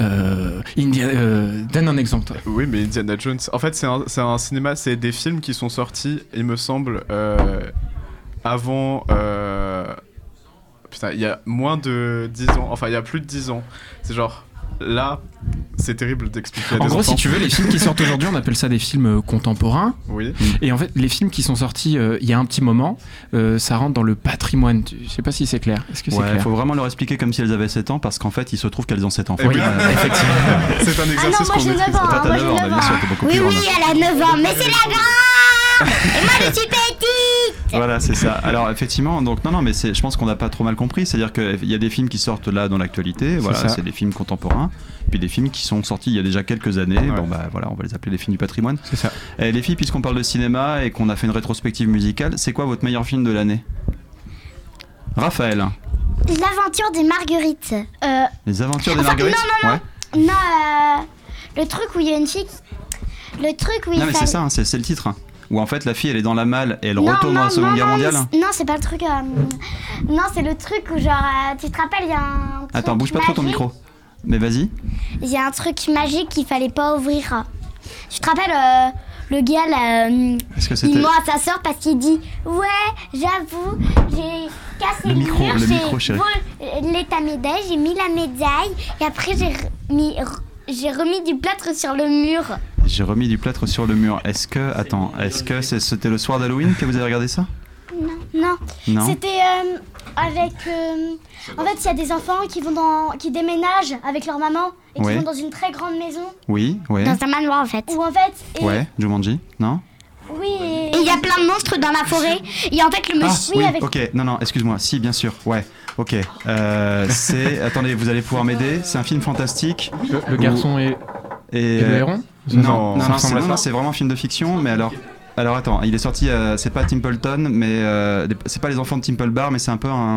un exemple, toi. Oui, mais Indiana Jones. En fait, c'est un cinéma, c'est des films qui sont sortis, il me semble, avant. Putain, il y a moins de 10 ans. Enfin, il y a plus de 10 ans. C'est genre. Là, c'est terrible d'expliquer à des En gros, enfants. si tu veux, les films qui sortent aujourd'hui, on appelle ça des films contemporains. Oui. Et en fait, les films qui sont sortis il y a un petit moment, ça rentre dans le patrimoine. Je sais pas si c'est clair. Est-ce que c'est clair? Il faut vraiment leur expliquer comme si elles avaient 7 ans, parce qu'en fait, il se trouve qu'elles ont 7 ans. Oui, effectivement. C'est un exercice Ah non, moi j'ai 9 ans. T'as 9 ans, bien sûr, t'es beaucoup plus grande. Oui, elle a 9 ans, mais c'est la grande. Et moi je suis petite. Voilà, c'est ça. Alors effectivement, donc non, mais je pense qu'on n'a pas trop mal compris. C'est-à-dire qu'il y a des films qui sortent là dans l'actualité. Voilà, c'est des films contemporains. Puis des films qui sont sortis il y a déjà quelques années. Ouais. Bon bah voilà, on va les appeler les films du patrimoine. C'est ça. Et les filles, puisqu'on parle de cinéma et qu'on a fait une rétrospective musicale, c'est quoi votre meilleur film de l'année? Raphaël. L'aventure des Marguerites. Les aventures des Marguerites. Non. Ouais. Non, le truc où il y a une fille. Le truc où il Non mais c'est ça, hein, c'est le titre. Où en fait la fille elle est dans la malle et elle retourne dans la Seconde Guerre mondiale. Non, c'est pas le truc. Non, c'est le truc où genre. Tu te rappelles, il y a un. Attends, bouge pas trop ton micro. Mais vas-y. Il y a un truc magique qu'il fallait pas ouvrir. Tu te rappelles, le gars là. Il ment à sa sœur parce qu'il dit ouais, j'avoue, j'ai cassé le mur, j'ai volé ta médaille, j'ai mis la médaille et après j'ai remis du plâtre sur le mur. J'ai remis du plâtre sur le mur. Est-ce que c'était le soir d'Halloween que vous avez regardé ça? Non. C'était avec. En fait, il y a des enfants qui déménagent avec leur maman et qui vont dans une très grande maison. Oui, ouais. Dans un manoir en fait. Ou en fait. Ouais, Jumanji, non? Oui. Et il y a plein de monstres dans la forêt. Et en fait, le monsieur oui, avec. Ok, non, excuse-moi. Si, bien sûr. Ouais. Ok. Attendez, vous allez pouvoir m'aider. C'est un film fantastique. Le garçon et le héron? Non, c'est vraiment un film de fiction, mais alors attends, il est sorti, c'est pas Templeton, mais c'est pas les enfants de Temple Bar, mais c'est un peu un